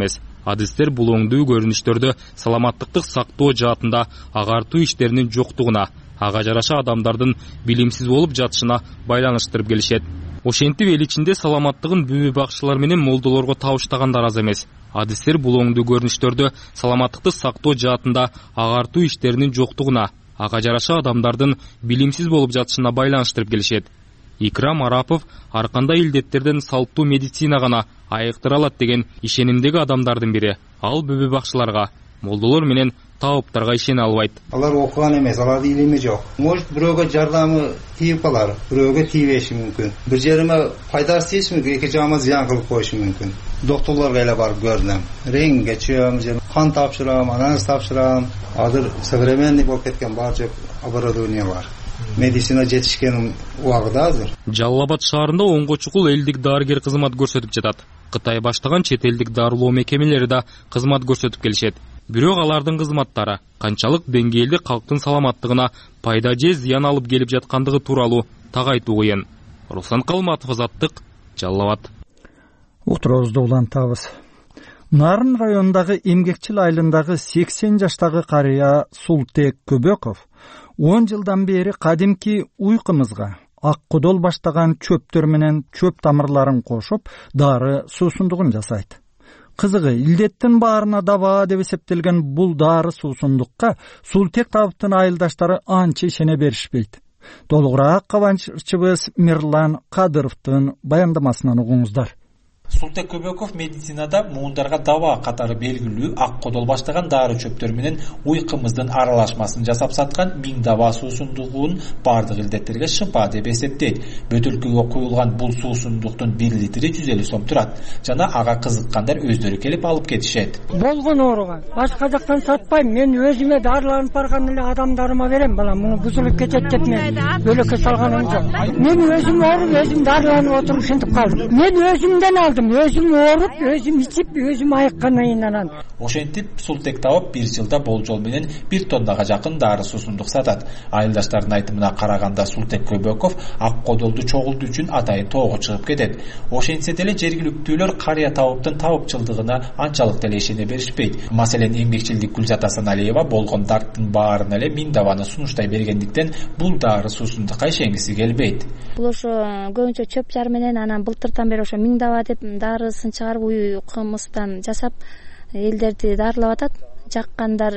адистер бул оңдуу көрүнүштөрдү саламаттыкты сактоо жаатында агартуу иштеринин жоктугуна, ага жараша адамдардын билимсиз болуп жатышына байланыштырып келишет. Ошентип эл ичинде саламаттыгын бүбү бакчылар менен молдолорго табыштагандар аз эмес. Адистер бул оңдуу көрүнүштөрдү саламаттыкты сактоо жаатында агартуу иштеринин жоктугуна, ага жараша адамдардын билимсиз болуп жатышына байланыштырып келишет. Икрам Арапов ар кандай илдеттерден салттуу медицина гана айыктыра алат деген ишенимдеги адамдардын бири. Ал бүбү бакчыларга, молдолор менен табыптарга ишене албайт. Алар окуган эмес, алардын илими жок. Может, бирөөгө жардамы тийип калар, бирөөгө тийбеши мүмкүн. Бир жериме пайдасы тийиши мүмкүн, эки жагыма зыян кылып коюшу мүмкүн. Доктурларга эле барып көрдүм. Рентгенге чыгам, кан тапшырам, анализ тапшырам. Азыр современный болуп кеткен баардык оборудование бар. Медицина жетишкен убагыда азыр. Жалал Абад шаарында онго чукул элдик дарыгер кызмат көрсөтүп жатат. Кытай баштаган чет элдик дарылоо мекемелери да кызмат көрсөтүп келишет. Бирок алардын кызматтары канчалык деңгээлде калктын саламаттыгына пайда же зыян алып келип жаткандыгы тууралуу так айтуу кыйын. Руслан Калматов, Азаттык, Жалал Абад. Утурубузду улантабыз. Нарын районундагы Эмгекчил айылындагы сексен жаштагы карыя Султек Көбөков он жылдан бери кадимки уйкумузга ак кодол баштаган чөптөр менен чөп тамырларын кошуп, дары суусундугун жасайт. Кызыгы, илдеттин баарына даба деп эсептелген бул дары суусундукка Султек табыттын айылдаштары анча ишене беришпейт. Толугураак кабанчыбыз Мирлан Кадыровдун баяндамасынан угуңуздар. Султек Көбөков медицинада муундарга даба катары белгилүү ак кодол баштаган дары чөптөр менен уйкумуздун аралашмасын жасап саткан миң даба суусундугун бардык илдеттерге шыпа деп эсептейт. Бөтөлкөгө куюлган бул суусундуктун бир литри жүз элүү сом турат жана ага кызыккандар өздөрү келип алып кетишет. Болгон ооруган башка жактан сатпайм, мен өзүмө дарыланып барган эле адамдарыма берем, балам муну бузулуп кетет деп мен бөлөккө салганым жок. Мен өзүм ооруп, өзүм дарыланып отуруп ушинтип калдым. Мен өзүмдөн алдым, өзүм ооруп, өзүм ичип, өзүм айыккандан анан. Ошентип Султек табып бир жылда болжол менен бир тоннага жакын дары суусундук сатат. Айылдаштардын айтымына караганда Султек Көбөков ак кодолду чогултуу үчүн атайын тоого чыгып кетет. Ошентсе деле жергиликтүүлөр карыя табыптын табыпчылдыгына анчалык деле ишене беришпейт. Маселен, эмгекчилдик Гүлзат Асаналиева болгон дарттын баарын эле миң дабаны сунуштай бергендиктен бул дары суусундукка ишенгиси келбейт. Бул ошо көбүнчө чөп жар менен анан былтыртан бери ошо миң даба деп дарысын чыгарып уйкумуздан жасап элдерди дарылап атат. Жаккандар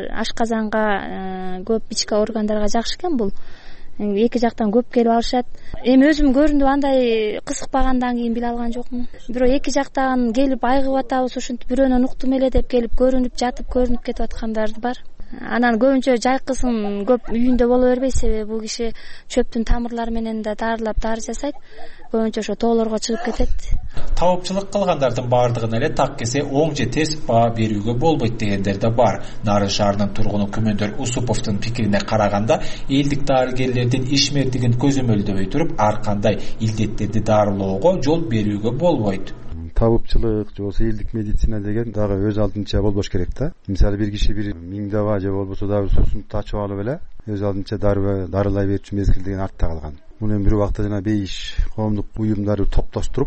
ашказанга, көп ички органдарга жакшы экен бул. Эки жактан көп келип алышат. Эми өзүм көрүндүп андай кызыкпагандан кийин биле алган жокмун. Бирок эки жактан келип айыгып атабыз, ушинтип бирөөнөн уктум эле деп келип көрүнүп жатып көрүнүп кетип аткандар бар. Анан көбүнчө жайкысын көп үйүндө боло бербейт, себеби бул киши чөптүн тамырлары менен да дарылап дары жасайт. Көбүнчө ошо тоолорго чыгып кетет. Табыпчылык кылгандардын баардыгына эле так кесе оң же терс баа берүүгө болбойт дегендер да бар. Нарын шаарынын тургуну Күмөндөр Усуповдун пикирине караганда, элдик дарыгерлердин ишмердигин көзөмөлдөбөй туруп, ар кандай илдеттерди дарылоого жол берүүгө болбойт. Табыпчылык же болбосо элдик медицина деген дагы өз алдынча болбош керек да. Мисалы, бир киши бир миң даба же болбосо дагы суусундукту ачып алып эле өз алдынча дарылай берчү мезгил деген артта калган. Муну эми бир убакта жана бейиш коомдук уюмдары топтоштуруп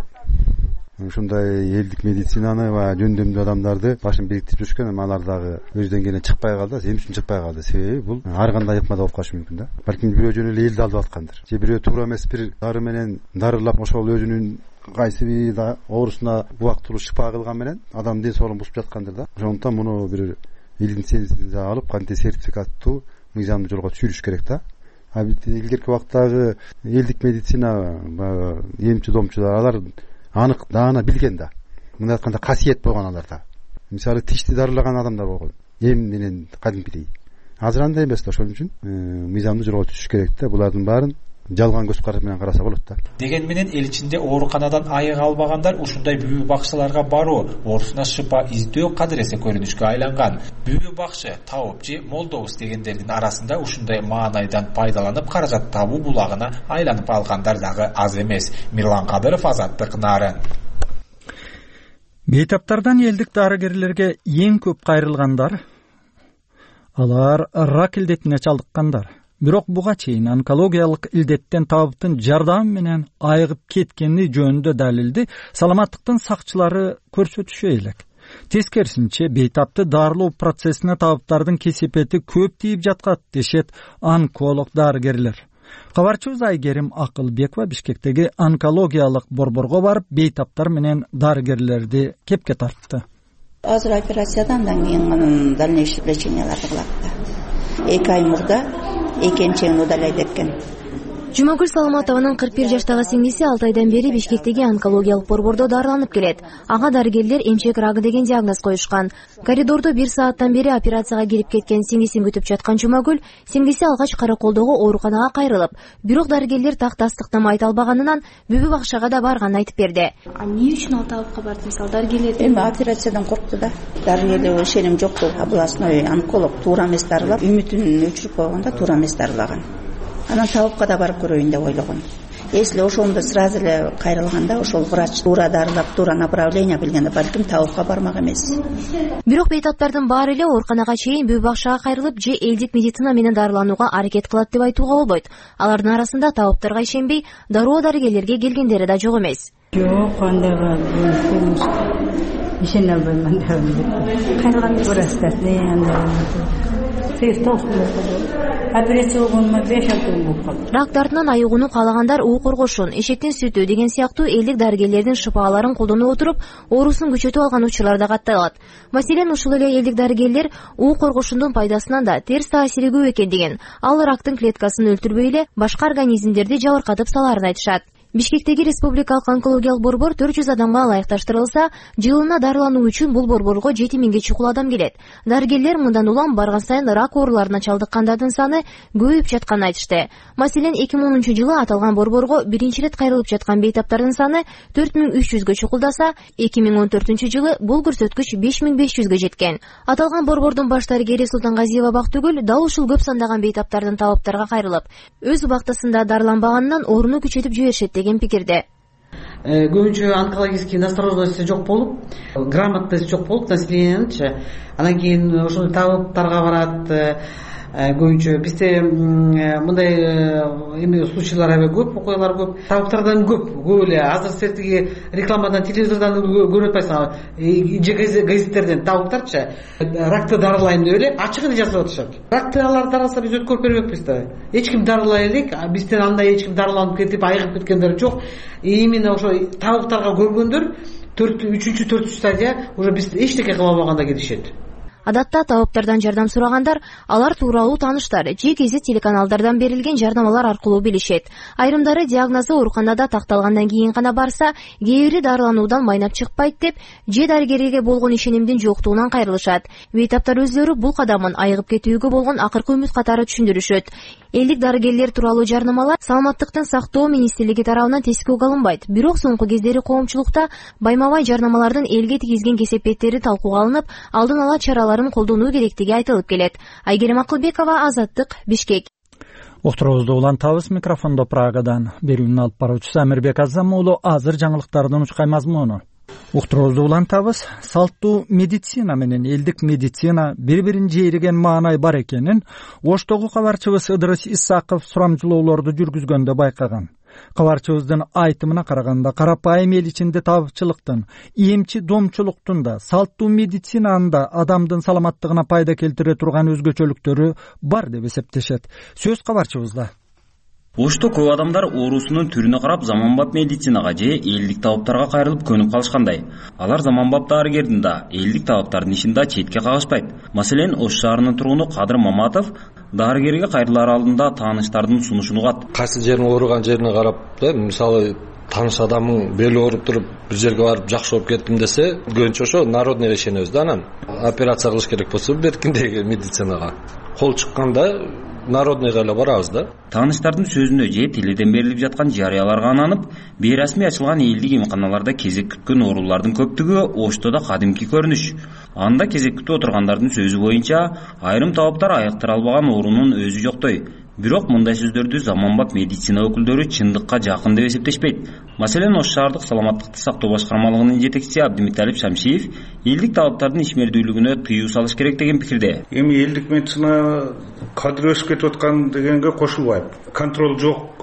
ушундай элдик медицинаны ва жөндөмдүү адамдарды башын бириктирип жүрүшкөн, эми алар дагы өз деңгээлине чыкпай калды. Эмне үчүн чыкпай калды? Себеби бул ар кандай ыкмада болуп калышы мүмкүн да. Балким бирөө жөн эле элди алдап аткандыр. Же бирөө туура эмес бир дары менен дарылап ошол өзүнүн кайсы бир оорусуна убактылуу шыпа кылган менен адамдын ден соолугун бузуп жаткандыр да. Ошондуктан муну бир лицензия алып, кантип сертификаттуу мыйзамдуу жолго түшүрүш керек да. А илгерки убактагы элдик медицина эмчи домчулар алар анык даана билген да. Мындай айтканда касиет болгон аларда. Мисалы, тишти дарылаган адамдар болгон. Эм менен кадимкидей. Азыр андай эмес да, ошон үчүн мыйзамдуу жолго түшүш керек да. Булардын баарын жалган көз караш менен караса болот да. Деген менен эл ичинде ооруканадан айыга албагандар ушундай бүбү бакчыларга баруу, оорусуна шыпа издөө кадыресе көрүнүшкө айланган. Бүбү бакчы, табып же молдобуз дегендердин арасында ушундай маанайдан пайдаланып каражат табуу булагына айланып алгандар дагы аз эмес. Мирлан Кадыров, Азаттык, Нарын. Бейтаптардан элдик дарыгерлерге эң көп кайрылгандар алар рак илдетине чалдыккандар. Бирок буга чейин онкологиялык илдеттен табыптын жардамы менен айыгып кеткени жөнүндө далилди саламаттыктын сакчылары көрсөтүшө элек. Тескерисинче бейтапты дарылоо процессине табыптардын кесепети көп тийип жаткат дешет онколог дарыгерлер. Кабарчыбыз Айгерим Акылбекова Бишкектеги онкологиялык борборго барып бейтаптар менен дарыгерлерди кепке тартты. Азыр операциядан кийин дальнейший леченияларды кылат. эки ай мурда эки эмчегин удалайт экен. Жумагүл Саламатованын кырк бир жаштагы сиңдиси алты айдан бери Бишкектеги онкологиялык борбордо дарыланып келет. Ага дарыгерлер эмчек рагы деген диагноз коюшкан. Коридордо бир сааттан бери операцияга кирип кеткен сиңдисин күтүп жаткан Жумагүл сиңдиси алгач Караколдогу ооруканага кайрылып, бирок дарыгерлер так тастыктама айта албаганынан Бүбү бакчага да барганын айтып берди. Эмне үчүн ал табыпка барды? Мисалы дарыгерлер эми операциядан коркту да. Дарыгерлер ишеним жокту. Областной онколог туура эмес дарылап, үмүтүн өчүрүп койгондо туура эмес дарылаган. Анан табыпка да барып көрөйүн деп ойлогон. Если ошондо сразу эле кайрылганда ошол врач туура дарылап, туура направление билгенде балким табыпка бармак эмес. Бирок бейтаптардын баары эле ооруканага чейин Бүбү бакчага кайрылып, же элдик медицина менен дарыланууга аракет кылат деп айтууга болбойт. Алардын арасында табыптарга ишенбей, дароо дарыгерлерге келгендери да жок эмес. Жок, андайга ишене албайм. Кайрылган врачтарны операция болгонума беш алты күн болуп калды. Рак дартынан айыгууну каалагандар уу коргошун, эшектин сүтү деген сыяктуу элдик дарыгерлердин шыпааларын колдонуп отуруп, оорусун күчөтүп алган учурлар да катталат. Маселен, ушул эле элдик дарыгерлер уу коргошундун пайдасынан да терс таасири көп экендигин, ал рактын клеткасын өлтүрбөй эле башка организмдерди жабыркатып саларын айтышат. Бишкектеги республикалык онкологиялык борбор төрт жүз адамга ылайыкташтырылса, жылына дарылануу үчүн бул борборго жети миңге чукул адам келет. Дарыгерлер мындан улам барган сайын рак ооруларына чалдыккандардын саны көбөйүп жатканын айтышты. Маселен, эки миң онунчу жылы аталган борборго биринчи ирет кайрылып жаткан бейтаптардын саны төрт миң үч жүзгө чукулдаса, эки миң он төртүнчү жылы бул көрсөткүч беш миң беш жүзгө жеткен. Аталган борбордун баш дарыгери Султангазиева Бактүгүл дал ушул көп сандаган бейтаптардын табыптарга кайрылып, өз убактысында дарыланбаганынан ооруну күчөтүп жиберишет деген пикирде. Көбүнчө онкологический настороженность жок болуп, грамотность жок болуп населениянычы. Анан кийин ошол табыптарга барат. Көбүнчө бизде мындай эме случайлар аябай көп, окуялар көп. Табыптардан көп, көп эле. Азыр сертиги рекламадан, телевизордон көрүп атпайсыңар. Же газеттерден табыптарчы ракты дарылайм деп эле ачыгын жазып атышат. Ракты алар дарыласа биз өткөрүп бербекпиз да. Эч ким дарылай элек, бизден андай эч ким дарыланып кетип айыгып кеткендер жок. Именно ошо табыптарга көргөндөр үчүнчү төртүнчү стадия уже биз эчтеке кыла албаганда кетишет. Адатта табыптардан жардам сурагандар алар тууралуу тааныштар же кезет телеканалдардан берилген жардамалар аркылуу билишет. Айрымдары диагнозу ооруканада такталгандан кийин гана барса, кээ бири дарылануудан майнап чыкпайт деп же дарыгерге болгон ишенимдин жоктугунан кайрылышат. Бейтаптар өздөрү бул кадамын айыгып кетүүгө болгон акыркы үмүт катары түшүндүрүшөт. Элдик дарыгерлер тууралуу жарнамалар Саламаттыктын сактоо министрлиги тарабынан тескөөгө алынбайт. Бирок соңку кездери коомчулукта байма-бай жарнамалардын элге тийгизген кесепеттери талкууга алынып, алдын ала чараларын колдонуу керектиги айтылып келет. Айгерим Акылбекова, Азаттык, Бишкек. Уктуруубузду улантабыз. Микрофондо Прагадан берүүнү алып баруучусу Амирбек Азам уулу. Азыр жаңылыктардын учкай мазмуну. Уктуруубузду улантабыз. Салттуу медицина менен элдик медицина бири-бирин жээриген маанай бар экенин Оштогу кабарчыбыз Ыдырыс Исаков сурамжылоолорду жүргүзгөндө байкаган. Кабарчыбыздын айтымына караганда, карапайым эл ичинде табычылыктын, эмчи домчулуктун да, салттуу медицинанын да адамдын саламаттыгына пайда келтире турган өзгөчөлүктөрү бар деп эсептешет. Сөз кабарчыбызда. Ошто көп адамдар оорусунун түрүнө карап заманбап медицинага же элдик табыптарга кайрылып көнүп калышкандай. Алар заманбап дарыгердин да, элдик табыптардын ишин да четке кагышпайт. Маселен, Ош шаарынын тургуну Кадыр Маматов дарыгерге кайрылар алдында тааныштардын сунушун угат. Кайсы жерине ооруган жерине карап, мисалы тааныш адамың бели ооруп туруп бир жерге барып жакшы болуп кеттим десе, көбүнчө ошо народныйга ишенебиз да, анан операция кылыш керек болсо беркиндеги медицинага кол чыкканда народныйга эле барабыз да. Тааныштардын сөзүнө же теледен берилип жаткан жарыяларга ананып, бейрасмий ачылган элдик эмканаларда кезек күткөн оорулардын көптүгү Оштодо кадимки көрүнүш. Анда кезек күтүп отургандардын сөзү боюнча, айрым табыптар айыктыра албаган оорунун өзү жоктой. Бирок мындай сөздөрдү заманбап медицина өкүлдөрү чындыкка жакын деп эсептешпейт. Маселен, Ош шаардык саламаттыкты сактоо башкармалыгынын жетекчиси Абдимиталип Шамшиев элдик табыптардын ишмердүүлүгүнө тыюу салыш керек деген пикирде. Эми элдик медицина кадыр өсүп кетип аткан дегенге кошулбайт. Контроль жок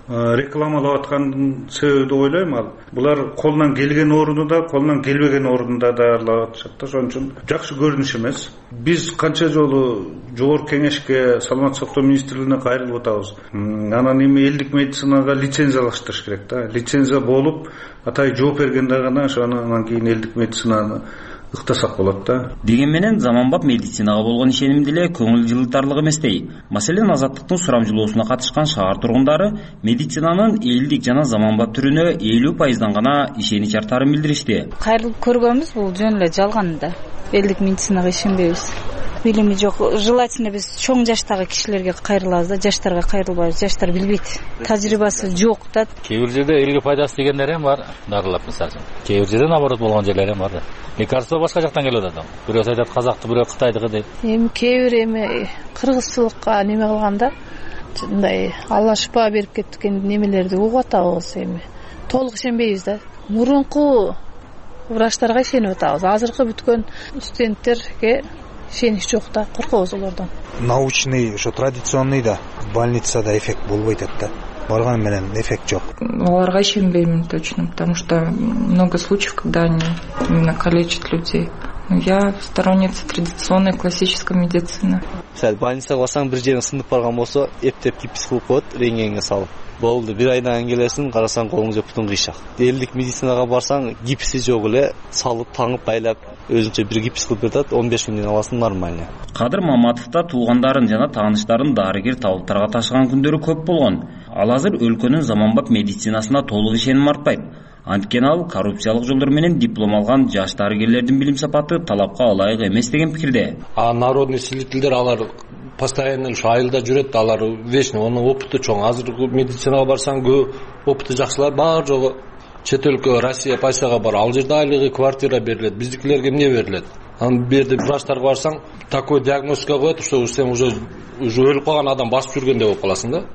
рекламалап аткандын себеби деп ойлойм. Ал булар колунан келген орунда, колунан келбеген орунда даярлап атышат да, ошон үчүн жакшы көрүнүш эмес. Биз канча жолу жогорку кеңешке, саламаттык сактоо министрлигине кайрылып атабыз. Анан эми элдик медицинага лицензиялаштырыш керек да. Лицензия болуп, атай жооп бергенде гана ошонан кийин элдик медицинаны ыктасак болот да. Деген менен заманбап медицинага болгон ишеним деле көңүл жылытарлык эместей. Маселен, Азаттыктын сурамжылоосуна катышкан шаар тургундары медицинанын элдик жана заманбап түрүнө элүү пайыздан гана ишенич артарын билдиришти. Кайрылып көргөнбүз, бул жөн эле жалган да. Элдик медицинага ишенбейбиз. Билими жок. Желательно биз чоң жаштагы кишилерге кайрылабыз да, жаштарга кайрылбайбыз. Жаштар билбейт. Тажрыйбасы жок да. Кээ бир жерде элге пайдасы дегендер эм бар, дарылап мисалы үчүн. Кээ бир жерде наоборот болгон жерлер эм бар да. Лекарство башка жактан келип атат. Бирөө айтат казакты, бирөө кытайдыкы дейт. Эми кээ бир эми кыргызчылыкка неме кылганда мындай Алла шыпа берип кеткен немелерди угуп атабыз эми. Толук ишенбейбиз да. Мурунку врачтарга ишенип атабыз. Азыркы бүткөн студенттерге ишенич жок да, коркобуз олордон. Научный, ошо традиционный да, больницада эффект болбойт да. Барган менен эффект жок. Аларга ишенбеймин точно, потому что много случаев, когда они именно калечат людей. Но я сторонница традиционной классической медицины. Сәл больницага барсаң, бир жериң сынып барган болсо, эптеп гипс кылып коет, рентгенге салып. Болду, бир айдан кийин келесиң, карасаң колуң же бутуң кыйшак. Элдик медицинага барсаң, гипси жок эле, салып, таңып, байлап, өзүнчө бир гипс кылып берет, он беш күндөн аласың нормально. Кадыр Маматов да туугандарын жана тааныштарын дарыгер табыптарга ташыган күндөрү көп болгон. Ал азыр өлкөнүн заманбап медицинасына толук ишеним артпайт. Анткени ал коррупциялык жолдор менен диплом алган жаш дарыгерлердин билим сапаты талапка ылайык эмес деген пикирде. А народный целительдер алар постоянно ушу айылда жүрөт, алар вечно, анын опыты чоң. Азыр медицинага барсаң, көп опыты жакшылар бар жогу чет өлкө, Россия, Польшага бар. Ал жерде айлыгы квартира берилет, биздикилерге эмне берилет? Анан берди врачтарга барсаң, такой диагностика коет, что сен уже уже өлүп калган адам басып жүргөндөй болуп каласың да.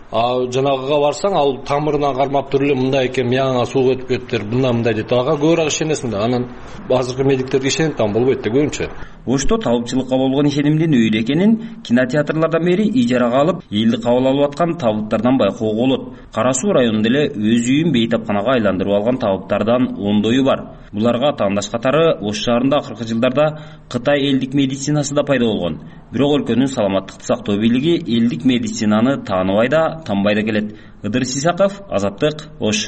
А жанагыга барсаң, ал тамырынан кармап туруп эле мындай экен, мияңа суу өтүп кетиптир, мындай мындай дейт. Ага көбүрөөк ишенесиң да. Анан азыркы медиктерге ишенип там болбойт да көбүнчө. Ошто табыпчылыкка болгон ишенимдин өйдө экенин кинотеатрлардан бери ижарага алып, элди кабыл алып аткан табыптардан байкоого болот. Кара Суу районунда эле өз үйүн бейтапканага айландырып алган табыптардан ондою бар. Буларга атаандаш катары Ош шаарында акыркы жылдарда Кытай элдик медицинасы да пайда болгон. Бирок өлкөнүн саламаттыкты сактоо бийлиги элдик медицинаны тааныбай да, танбай да келет. Ыдырыс Исаков, Азаттык, Ош.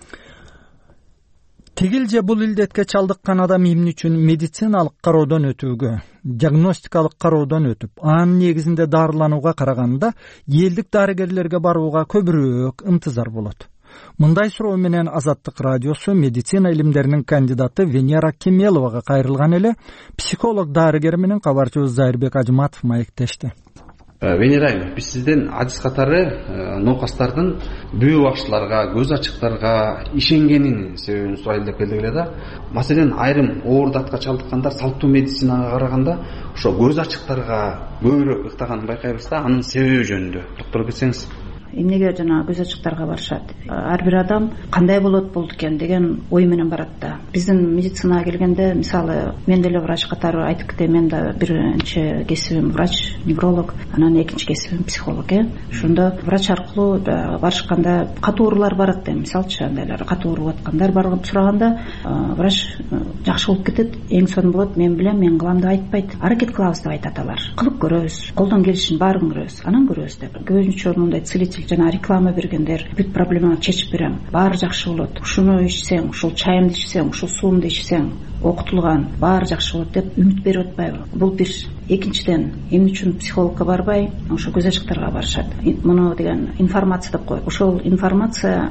Тигил же бул илдетке чалдыккан адам эмне үчүн медициналык кароодон өтүүгө, диагностикалык кароодон өтүп, анын негизинде дарыланууга караганда элдик дарыгерлерге барууга көбүрөөк ынтызар болот. Мындай суроо менен Азаттык радиосу медицина илимдеринин кандидаты Венера Кемеловага кайрылган эле психолог дарыгер менен кабарчыбыз Зайырбек Ажматов маектешти. Венера айым, биз сизден адис катары нокастардын бүү бакчыларга, көз ачыктарга ишенгенин себебин сурайлы деп келдик эле да. Маселен, айрым оор датка чалдыккандар салттуу медицинага караганда ошо көз ачыктарга көбүрөөк ыктаганын байкайбыз да. Анын себеби жөнүндө доктор кетсеңиз. Эмнеге жана көз ачыктарга барышат? Ар бир адам кандай болот болду экен деген ой менен барат да. Биздин медицинага келгенде, мисалы, мен деле врач катары айтып кетем, мен да биринчи кесибим врач, невролог, анан экинчи кесибим психолог, э. Ошондо врач аркылуу барышканда катуу оорулар барат да, мисалчы, андайлар катуу ооруп аткандар барып сураганда, врач жакшы болуп кетет, эң сонун болот, мен билем, мен кылам деп айтпайт. Аракет кылабыз деп айтат алар. Кылып көрөбүз, колдон келишин баарын көрөбүз, анан көрөбүз деп. Көбүнчө мындай целитель жана реклама бергендер, бүт проблеманы чечип берем, баары жакшы болот. Ушуну ичсең, ушул чайымды ичсең, ушул суумду ичсең, окутулган, баары жакшы болот деп үмүт берип атпайбы? Бул бир. Экинчиден, эмне үчүн психологко барбай, ошо көз ачыктарга барышат. Муну деген информация деп коет. Ошол информация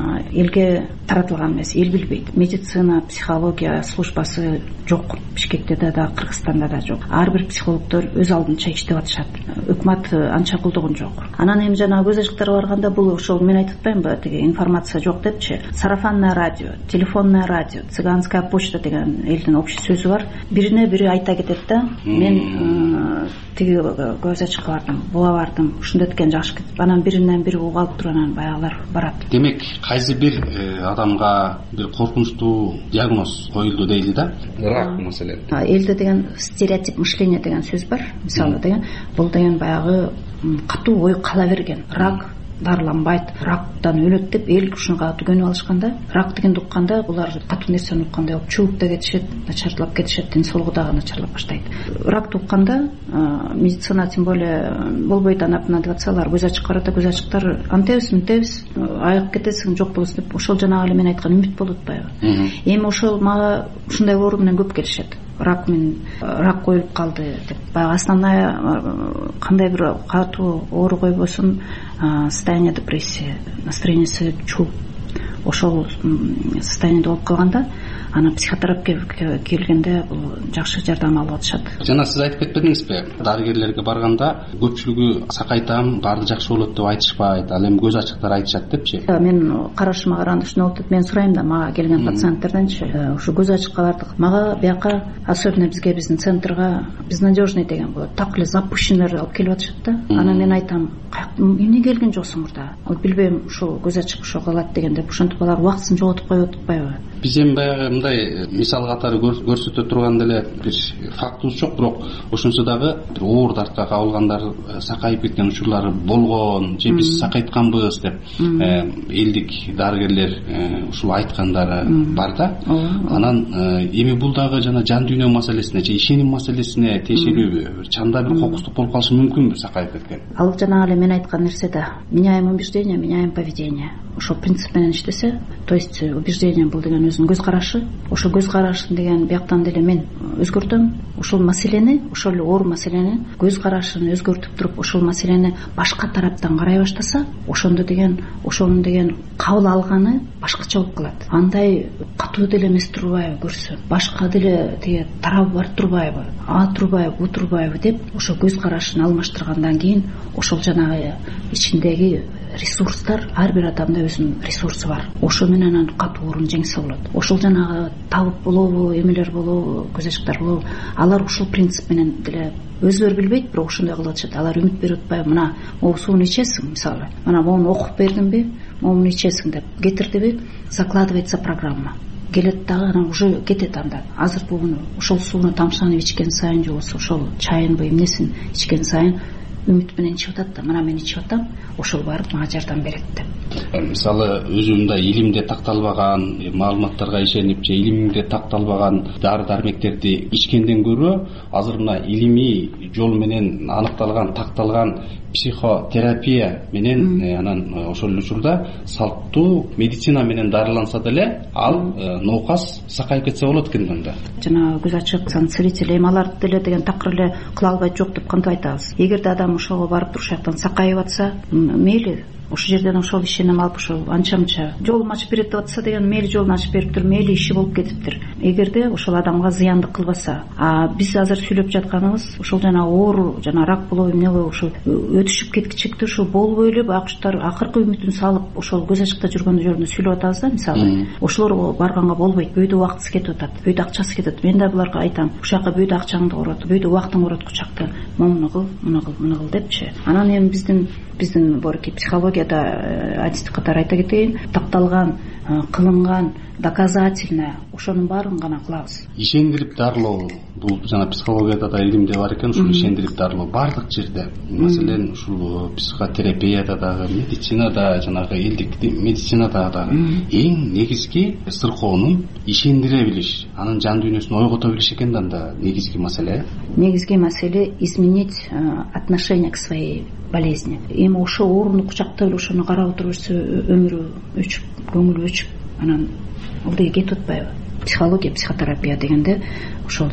элге таратылган эмес, эл билбейт. Медицина, психология службасы жок. Бишкекте да, Кыргызстанда да жок. Ар бир психологдор өз алдынча иштеп атышат. Өкмөт анча колдогон жок. Анан эми жана көз ачыктарга барганда бул ошол мен айтып атпаймынбы, тиги информация жок депчи. Сарафанное радио, телефонное радио, цыганская почта деген элдин общий сөзү бар. Бирине бири айта кетет да, мен тиги көз ачыкка бардым, буга бардым, ушунда эткен жакшы кетип, анан биринен бири угуп алып туруп анан баягылар барат. Демек, кайсы бир адамга бир коркунучтуу диагноз коюлду дейли да? Рак маселен. Элде деген стереотип мышление деген сөз бар. Мисалы деген, бул деген баягы катуу ой кала берген. Рак дарыланбайт, рактан өлөт деп эл ушунга түгөнүп алышканда, рак дегенди укканда булар катуу нерсени уккандай болуп чууп да кетишет, начарлап кетишет, ден соолугу дагы начарлап баштайт. Ракты укканда медицина тем более болбойт анапына деп атсалар, көз ачык карата көз ачыктар антебиз мынтебиз айыгып кетесиң жок болосуң деп ошол жанагы эле мен айткан үмүт болуп атпайбы. Эми ошол мага ушундай оору менен көп келишет. Рак мен рак коюлуп калды деп. Баягы основная кандай бир катуу оору койбосун, состояние депрессия, настроениеси чуу. Ошол состояниеде болуп калганда анан психотерапевтке келгенде бул жакшы жардам алып атышат. Жана сиз айтып кетпедиңизби, дарыгерлерге барганда көпчүлүгү сакайтам, баары жакшы болот деп айтышпайт, ал эми көз ачыктар айтышат депчи. Мен карашыма караганда ушундай болуп атат. Мен сурайм да мага келген пациенттерденчи, ушу көз ачыккаларды мага бияка, особенно бизге биздин центрга безнадежный деген болот. Так эле запущенный алып келип атышат да. Анан мен айтам, эмне келген жоксуңур да? Ал билбейм, ушул көз ачык ушо калат дегенде, ошентип алар убактысын жоготуп коюп атпайбы? Биз эми баягы мындай мисал катары көрсөтө турган деле бир фактыбыз жок, бирок ошонсо дагы бир оор дартка кабылгандар, сакайып кеткен учурлары болгон, же биз сакайтканбыз деп элдик дарыгерлер ушул айткандары бар да. Анан эми бул дагы жана жан дүйнө маселесине же ишеним маселесине тиешелүүбү, бир чанда бир кокустук болуп калышы мүмкүнбү сакайып кеткен? Ал жана эле мен айткан нерсе да. Меняем убеждение, меняем поведение. Ошол принцип менен иштесе, то есть убеждение бул деген өзүнүн көз карашы, ошол көз карашын деген бияктан деле мен өзгөртөм. Ошол маселени, ошол эле оор маселени көз карашын өзгөртүп туруп, ошол маселени башка тараптан карай баштаса, ошондо деген, ошонун деген кабыл алганы башкача болуп калат. Андай катуу деле эмес турбайбы көрсө, башка деле тиги тарабы бар турбайбы, а турбайбы, бу турбайбы деп ошол көз карашын алмаштыргандан кийин ошол жанагы ичиндеги ресурстар, ар бир адамда өзүнүн ресурсу бар. Ошо менен анан катуу оорун жеңсе болот. Ошол жанагы табып болобу, эмелер болобу, көз ачыктар болобу, алар ушул принцип менен деле өзүлөрү билбейт, бирок ошондой кылып атышат. Алар үмүт берип атпайбы, мына могу сууну ичесиң, мисалы, мына могуну окуп бердимби, могуну ичесиң деп кетирдиби, закладывается программа. Келет дагы анан уже кетет анда. Азыр бугуну ошол сууну тамшанып ичкен сайын же болбосо ошол чайынбы эмнесин ичкен сайын үмүт менен ичип атат да, мына мен ичип атам, ошол барып мага жардам берет деп. Мисалы өзүмдө илимде такталбаган, маалыматтарга ишенип же илимде такталбаган дары дармектерди ичкенден көрө, азыр мына илимий жол менен аныкталган, такталган психотерапия менен анан ошол эле учурда салттуу медицина менен дарыланса деле ал ноокас сакайып кетсе болот экен да. Жана көз ачык целитель эми алар деле деген такыр эле кыла албайт жок деп кантип айтабыз? Эгерде адам ошого барып туруп жактан сакайып атса, мейли ошол жерден ошол ишеним алып ошол анча-мынча жолун ачып берет деп атса деген мейли жолун ачып бериптир, мейли иши болуп кетиптир. Эгерде ошол адамга зыянды кылбаса, а биз азыр сүйлөп жатканыбыз ошол жана оору, жана рак болобу, эмне болобу, ошол өтүшүп кеткичекти ошол болбой эле акчтар акыркы үмүтүн салып ошол көз ачыкта жүргөндө жөрүндө сүйлөп атабыз да, мисалы. Ошолор барганга болбойт, бүйдө убактысы кетип атат, бүйдө акчасы кетет. Мен да буларга айтам, ушул жака бүйдө акчаңды корот, бүйдө убактыңды корот, кучакта муну кыл, муну кыл, муну кыл депчи. Анан эми биздин биздин борки психологияда адистик катары айта кетейин, такталган, кылынган, доказательно ошонун баарын гана кылабыз. Ишендирип дарылоо бул жана психологияда да илимде бар экен, ушул ишендирип дарылоо бардык жерде. Маселен ушул психотерапияда дагы, медицинада, жанагы элдик медицинада дагы эң негизги сыркоонун ишендире билиш, анын жан дүйнөсүн ойгото билиш экен да анда негизги маселе. Негизги маселе изменить отношение к своей болезни. Эми ошо ооруну кучактап эле ошону карап отуруп жүрсө өмүрү өчүп, көңүлү өчүп, анан ал деге кетип атпайбы? Психология, психотерапия дегенде ошол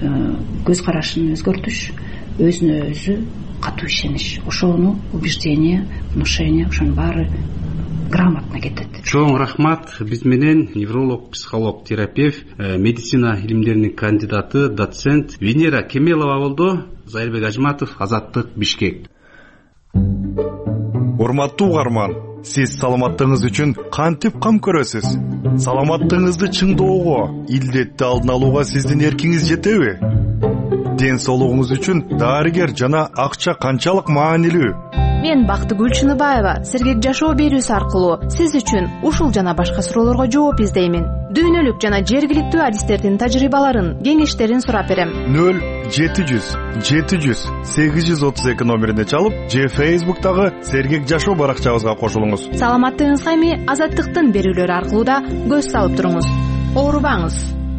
көз карашын өзгөртүш, өзүнө өзү катуу ишениш, ошону убеждение, внушение, ошонун баары грамотно кетет. Чоң рахмат. Биз менен невролог, психолог, терапевт, медицина илимдеринин кандидаты, доцент Венера Кемелова болду. Зайырбек Ажматов, Азаттык, Бишкек. Урматтуу угарман, сиз саламаттыгыңыз үчүн кантип кам көрөсүз? Саламаттыгыңызды чыңдоого, илдетти алдын алууга сиздин эркиңиз жетеби? Ден соолугуңуз үчүн дарыгер жана акча канчалык маанилүү? Мен Бактыгүл Чыныбаева сиргек жашоо берүүсү аркылуу сиз үчүн ушул жана башка суроолорго жооп издеймин. Дүйнөлүк жана жергиликтүү адистердин тажрыйбаларын, кеңештерин сурап берем. нөл жети жүз жети жүз сегиз жүз отуз эки номерине чалып, же Facebook'тагы Сергек жашоо баракчабызга кошулуңуз. Саламаттыгыңызга эми Азаттыктын берүүлөрү аркылуу да көз салып туруңуз. Оорубаңыз.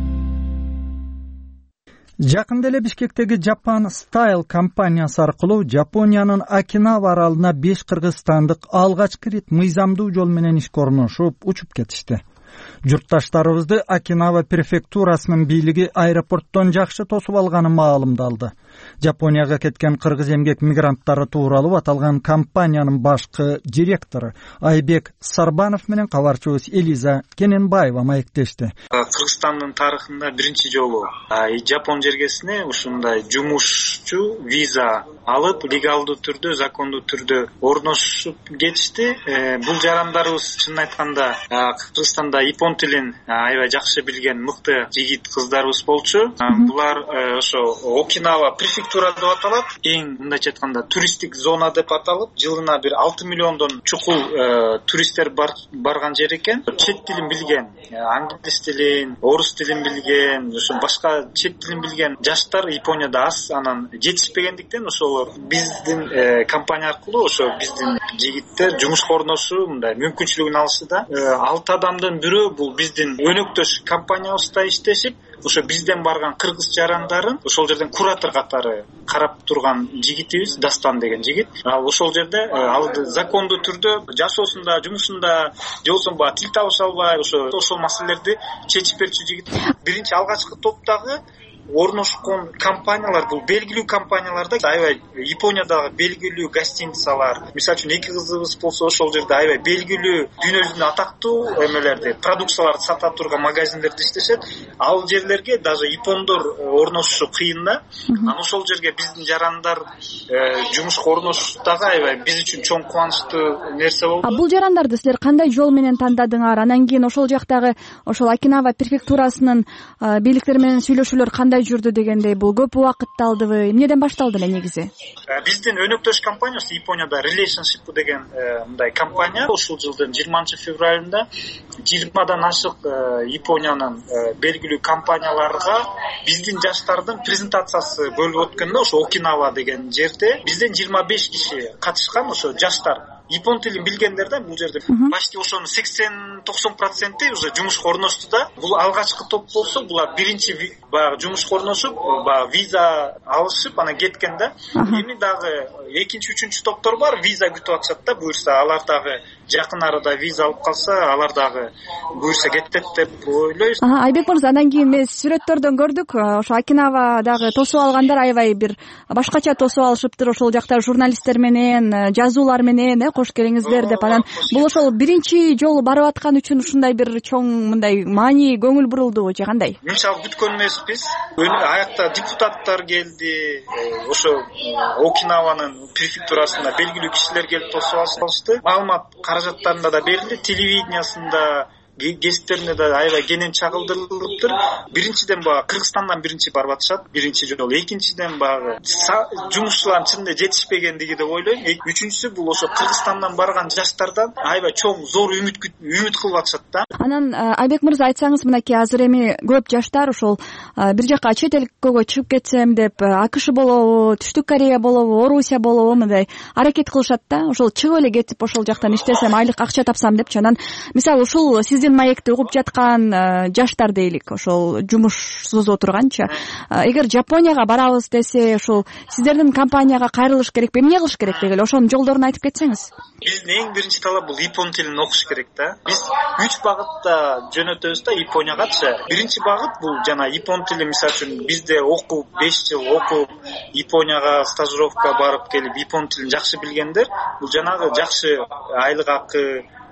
Жакында эле Бишкектеги Japan Style компаниясы аркылуу Жапониянын Окинава аралына беш кыргызстандык алгачкы ирет мыйзамдуу жол менен ишке орношуп, учуп кетишти. Журтташтарыбызды Окинава префектурасынын бийлиги аэропорттон жакшы тосуп алганы маалымдалды. Жапонияга кеткен кыргыз эмгек мигранттары тууралуу аталган компаниянын башкы директору Айбек Сарбанов менен кабарчыбыз Элиза Кененбаева маектешти. Кыргызстандын тарыхында биринчи жолу Жапон жергесине ушундай жумушчу виза алып, легалдуу түрдө, закондуу түрдө орношуп кетишти. Бул жарандарыбыз чынын айтканда Кыргызстанда япон тилин аябай жакшы билген мыкты жигит кыздарыбыз болчу. Булар ошо Окинава префектура деп аталат. Эң мындайча айтканда туристтик зона деп аталып, жылына бир алты миллиондон чукул туристтер барган жер экен. Чет тилин билген, англис тилин, орус тилин билген, ошо башка чет тилин билген жаштар Японияда аз, анан жетишпегендиктен ошолор биздин компания аркылуу ошо биздин жигиттер жумушка орношуу мындай мүмкүнчүлүгүн алышы да. алты адамдын бирөө бул биздин өнөктөш компаниябызда иштешип, ошо бизден барган кыргыз жарандарын ошол жерден куратор катары карап турган жигитибиз Дастан деген жигит. Ал ошол жерде ал закондуу түрдө жашоосунда, жумушунда, же болбосо баягы тил табыша албай ошо ошол маселелерди чечип берчү жигит. Биринчи алгачкы топтогу орношкон компаниялар бул белгилүү компанияларда аябай Япониядагы белгилүү гостиницалар, мисалы үчүн эки кызыбыз болсо ошол жерде аябай белгилүү дүйнө жүзүндө атактуу эмелерди, продукцияларды сата турган магазиндерде иштешет. Ал жерлерге даже япондор орношушу кыйын да. Анан ошол жерге биздин жарандар жумушка орношуп дагы аябай биз үчүн чоң кубанычтуу нерсе болду. А бул жарандарды силер кандай жол менен тандадыңар? Анан кийин ошол жактагы ошол Окинава префектурасынын бийликтери менен сүйлөшүүлөр кандай жүрдү дегендей, бул көп убакытты алдыбы? Эмнеден башталды эле негизи? Биздин өнөктөш компаниясы Японияда Relationship деген мындай компания ушул жылдын жыйырманчы февралында жыйырмадан ашык Япониянын белгилүү компанияларга биздин жаштардын презентациясы болуп өткөндө ошо Окинава деген жерде бизден жыйырма беш киши катышкан. Ошо жаштар япон тилин билгендер да, бул жерде почти ошонун сексен токсон проценти уже жумушка орношту да. Бул алгачкы топ болсо, булар биринчи баягы жумушка орношуп, баягы виза алышып, анан кеткен да. Эми дагы экинчи, үчүнчү топтор бар, виза күтүп атышат да. Буюрса алар дагы жакын арада виза алып калса, алар дагы буюрса кетет деп ойлойбуз. Айбек мырза, андан кийин биз сүрөттөрдөн көрдүк, ошо Окинавадагы тосуп алгандар аябай бир башкача тосуп алышыптыр. Ошол жакта журналисттер менен, жазуулар менен кош келиңиздер деп. Анан бул ошол биринчи жолу барып аткан үчүн ушундай бир чоң мындай маани көңүл бурулдубу же кандай? Мынчалык күткөн эмеспиз. Аякта депутаттар келди, ошо Окинаванын префектурасында белгилүү кишилер келип тосуп алышты. Маалымат каражаттарында да берилди, телевидениясында, гезиттеринде да аябай кенен чагылдырылыптыр. Биринчиден баягы Кыргызстандан биринчи барып атышат, биринчи жолу. Экинчиден баягы жумушчулардын чынында жетишпегендиги деп ойлойм. Үчүнчүсү бул ошо Кыргызстандан барган жаштардан аябай чоң зор үмүт үмүт кылып атышат да. Анан Айбек мырза, айтсаңыз, мынакей азыр эми көп жаштар ошол бир жака чет элге чыгып кетсем деп АКШ болобу, Түштүк Корея болобу, Орусия болобу мындай аракет кылышат да. Ошол чыгып эле кетип ошол жактан иштесем, айлык акча тапсам депчи. Анан мисалы ушул сиздин маекти угуп жаткан жаштар дейлик, ошол жумушсуз отурганча, эгер Жапонияга барабыз десе, ошол сиздердин компанияга кайрылыш керекпи, эмне кылыш керек дегеле, ошонун жолдорун айтып кетсеңиз. Биздин эң биринчи талап бул япон тилин окуш керек да. Биз үч багытта жөнөтөбүз да Япониягачы. Биринчи багыт бул жана япон тили, мисалы үчүн бизде окуп, беш жыл окуп, Японияга стажировка барып келип япон тилин жакшы билгендер, бул жанагы жакшы айлык акы,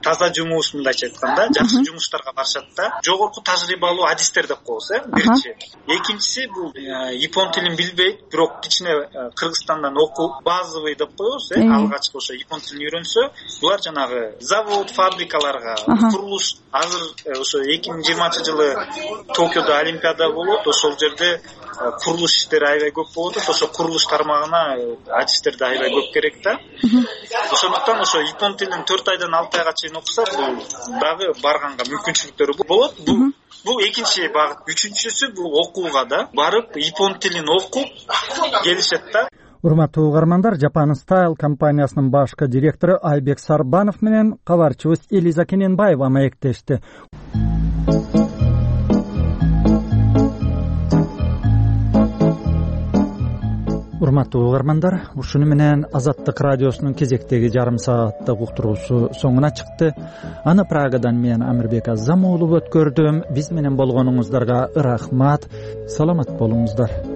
таза жумуш, мындайча айтканда жакшы жумуштарга барышат да. Жогорку тажрыйбалуу адистер деп коебуз, э, биринчи. Экинчиси бул япон тилин билбейт, бирок кичине Кыргызстандан окуу базовый деп коебуз, э, алгачкы ошо япон тилин үйрөнсө, булар жанагы завод, фабрикаларга, курулуш, азыр ошо эки миң жыйырманчы жылы Токиодо олимпиада болот, ошол жерде курулуш иштери аябай көп болот, ошо курулуш тармагына адистерди аябай көп керек да. Ошондуктан ошо япон тилин төрт айдан алты айга чейин окуса, бул дагы барганга мүмкүнчүлүктөрү болот. Бул бул экинчи багыт. Үчүнчүсү бул окууга да барып япон тилин окуп келишет да. Урматтуу угармандар, Japan Style компаниясынын башкы директору Айбек Сарбанов менен кабарчыбыз Элиза Кененбаева маектешти. Урматтуу угармандар, ушуну менен Азаттык радиосунун кезектеги жарым сааттык уктуруусу соңуна чыкты. Аны Прагадан мен Амирбек Азам уулу өткөрдүм. Биз менен болгонуңуздарга рахмат. Саламат болуңуздар.